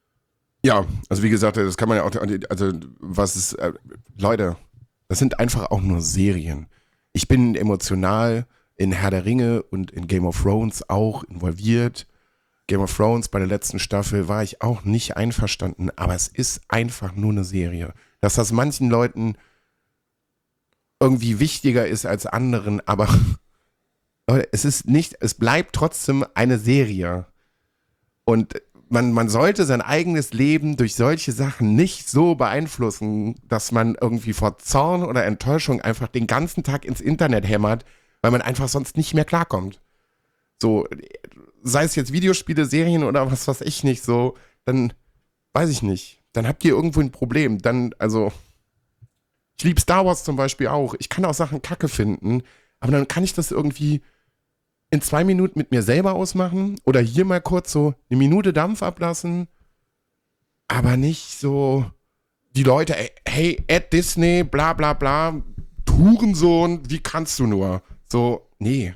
Ja, also wie gesagt, das kann man ja auch, also was ist, Leute, das sind einfach auch nur Serien. Ich bin emotional in Herr der Ringe und in Game of Thrones auch involviert. Game of Thrones bei der letzten Staffel war ich auch nicht einverstanden, aber es ist einfach nur eine Serie. Dass das manchen Leuten irgendwie wichtiger ist als anderen, aber Leute, es bleibt trotzdem eine Serie. Und man sollte sein eigenes Leben durch solche Sachen nicht so beeinflussen, dass man irgendwie vor Zorn oder Enttäuschung einfach den ganzen Tag ins Internet hämmert, weil man einfach sonst nicht mehr klarkommt. So, sei es jetzt Videospiele, Serien oder was weiß ich nicht, so, dann weiß ich nicht. Dann habt ihr irgendwo ein Problem. Dann, also, ich liebe Star Wars zum Beispiel auch. Ich kann auch Sachen kacke finden, aber dann kann ich das irgendwie in 2 Minuten mit mir selber ausmachen oder hier mal kurz so eine Minute Dampf ablassen, aber nicht so die Leute, hey, Ed Disney, bla bla bla, Hurensohn, wie kannst du nur? So, nee.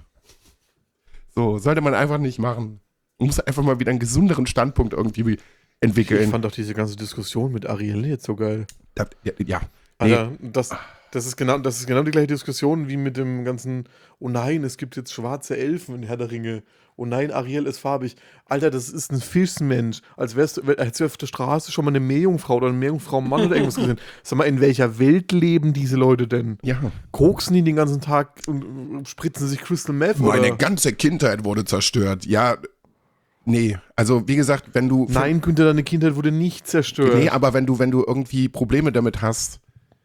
So, sollte man einfach nicht machen. Man muss einfach mal wieder einen gesünderen Standpunkt irgendwie entwickeln. Ich fand doch diese ganze Diskussion mit Ariel jetzt so geil. Ja. Alter, das ist genau die gleiche Diskussion wie mit dem ganzen, oh nein, es gibt jetzt schwarze Elfen in Herr der Ringe. Oh nein, Ariel ist farbig. Alter, das ist ein Fischmensch. Hättest du auf der Straße schon mal eine Meerjungfrau oder einen Meerjungfrau-Mann oder irgendwas gesehen. Sag mal, in welcher Welt leben diese Leute denn? Ja. Koksen die den ganzen Tag und spritzen sich Crystal Meth? Meine oder? ganze Kindheit wurde zerstört. Ja, nee. Also, wie gesagt, wenn du... Nein, Günther, deine Kindheit wurde nicht zerstört. Nee, aber wenn du irgendwie Probleme damit hast,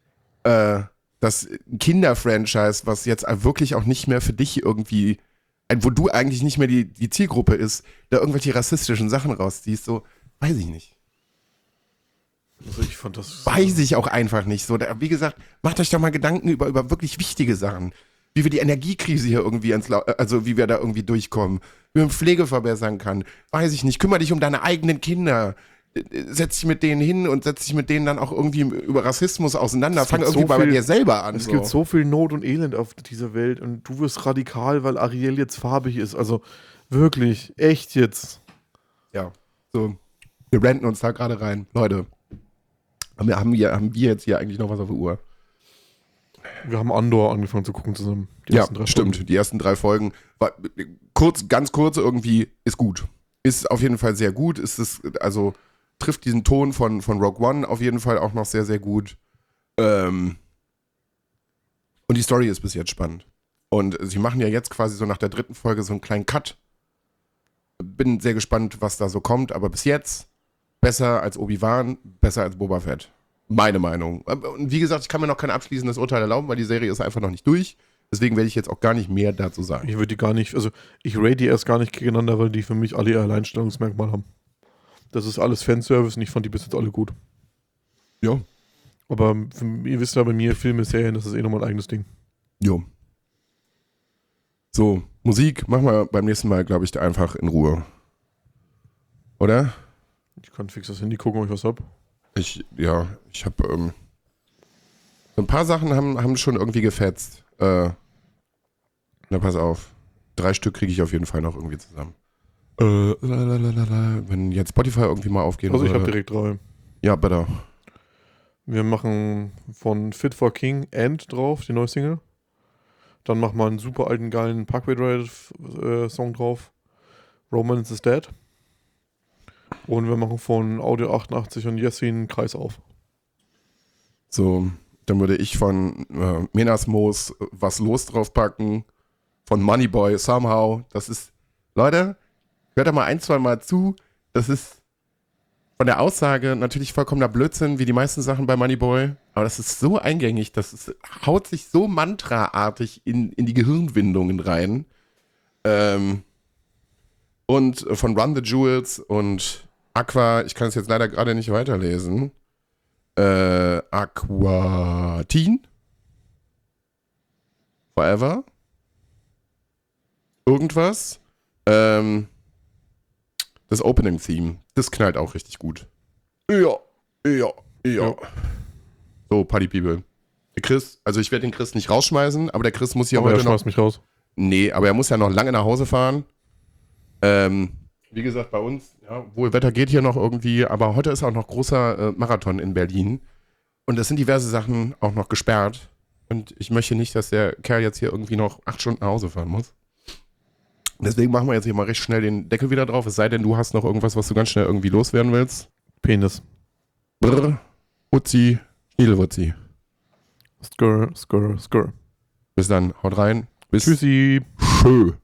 das Kinder-Franchise, was jetzt wirklich auch nicht mehr für dich irgendwie, wo du eigentlich nicht mehr die Zielgruppe ist, da irgendwelche rassistischen Sachen rausziehst, so, weiß ich nicht. Also ich fand das... Weiß ich auch einfach nicht. So, wie gesagt, macht euch doch mal Gedanken über wirklich wichtige Sachen. Wie wir die Energiekrise hier irgendwie also wie wir da irgendwie durchkommen. Wie man Pflege verbessern kann. Weiß ich nicht. Kümmere dich um deine eigenen Kinder. Setz dich mit denen hin und setz dich mit denen dann auch irgendwie über Rassismus auseinander. Fang irgendwie bei dir selber an. Es gibt so viel Not und Elend auf dieser Welt und du wirst radikal, weil Ariel jetzt farbig ist. Also wirklich, echt jetzt. Ja, so. Wir ranten uns da gerade rein. Leute, haben wir jetzt hier eigentlich noch was auf der Uhr? Wir haben Andor angefangen zu gucken zusammen. Ja, stimmt. Die ersten 3 Folgen. Ganz kurz irgendwie, ist gut. Ist auf jeden Fall sehr gut. Also trifft diesen Ton von Rogue One auf jeden Fall auch noch sehr, sehr gut. Und die Story ist bis jetzt spannend. Und sie machen ja jetzt quasi so nach der 3. Folge so einen kleinen Cut. Bin sehr gespannt, was da so kommt. Aber bis jetzt besser als Obi-Wan, besser als Boba Fett. Meine Meinung. Und wie gesagt, ich kann mir noch kein abschließendes Urteil erlauben, weil die Serie ist einfach noch nicht durch. Deswegen werde ich jetzt auch gar nicht mehr dazu sagen. Ich würde die gar nicht, also ich rate die erst gar nicht gegeneinander, weil die für mich alle ihr Alleinstellungsmerkmal haben. Das ist alles Fanservice und ich fand die bis jetzt alle gut. Ja. Aber ihr wisst ja bei mir, Filme, Serien, das ist eh nochmal ein eigenes Ding. Jo. So, Musik machen wir beim nächsten Mal, glaube ich, einfach in Ruhe. Oder? Ich kann fix das Handy gucken, ob ich was hab. Ich habe so ein paar Sachen haben schon irgendwie gefetzt. Na, pass auf. 3 Stück kriege ich auf jeden Fall noch irgendwie zusammen. Wenn jetzt Spotify irgendwie mal aufgehen Also ich habe würde. direkt 3. Ja, bitte. Wir machen von Fit for King End drauf, die neue Single. Dann machen wir einen super alten, geilen Parkway Drive Song drauf. Romance is Dead. Und wir machen von Audio 88 und Jessin Kreis auf. So, dann würde ich von Menas Moos was los draufpacken. Von Moneyboy Somehow. Das ist, Leute, hört da mal 1-2 Mal zu. Das ist von der Aussage natürlich vollkommener Blödsinn, wie die meisten Sachen bei Moneyboy. Aber das ist so eingängig, haut sich so mantraartig in die Gehirnwindungen rein. Und von Run the Jewels und Aqua, ich kann es jetzt leider gerade nicht weiterlesen. Aquatine. Forever. Irgendwas. Das Opening-Theme. Das knallt auch richtig gut. Ja. So, Party People. Der Chris, also ich werde den Chris nicht rausschmeißen, aber der Chris muss hier Aber er heute noch... schmeißt mich raus. Nee, aber er muss ja noch lange nach Hause fahren. Wie gesagt, bei uns, ja, wohl Wetter geht hier noch irgendwie, aber heute ist auch noch großer Marathon in Berlin. Und es sind diverse Sachen auch noch gesperrt. Und ich möchte nicht, dass der Kerl jetzt hier irgendwie noch 8 Stunden nach Hause fahren muss. Deswegen machen wir jetzt hier mal recht schnell den Deckel wieder drauf. Es sei denn, du hast noch irgendwas, was du ganz schnell irgendwie loswerden willst. Penis. Brr, Uzi, Schniedelwutzi. Skr. Bis dann, haut rein. Bis Tschüssi. schön.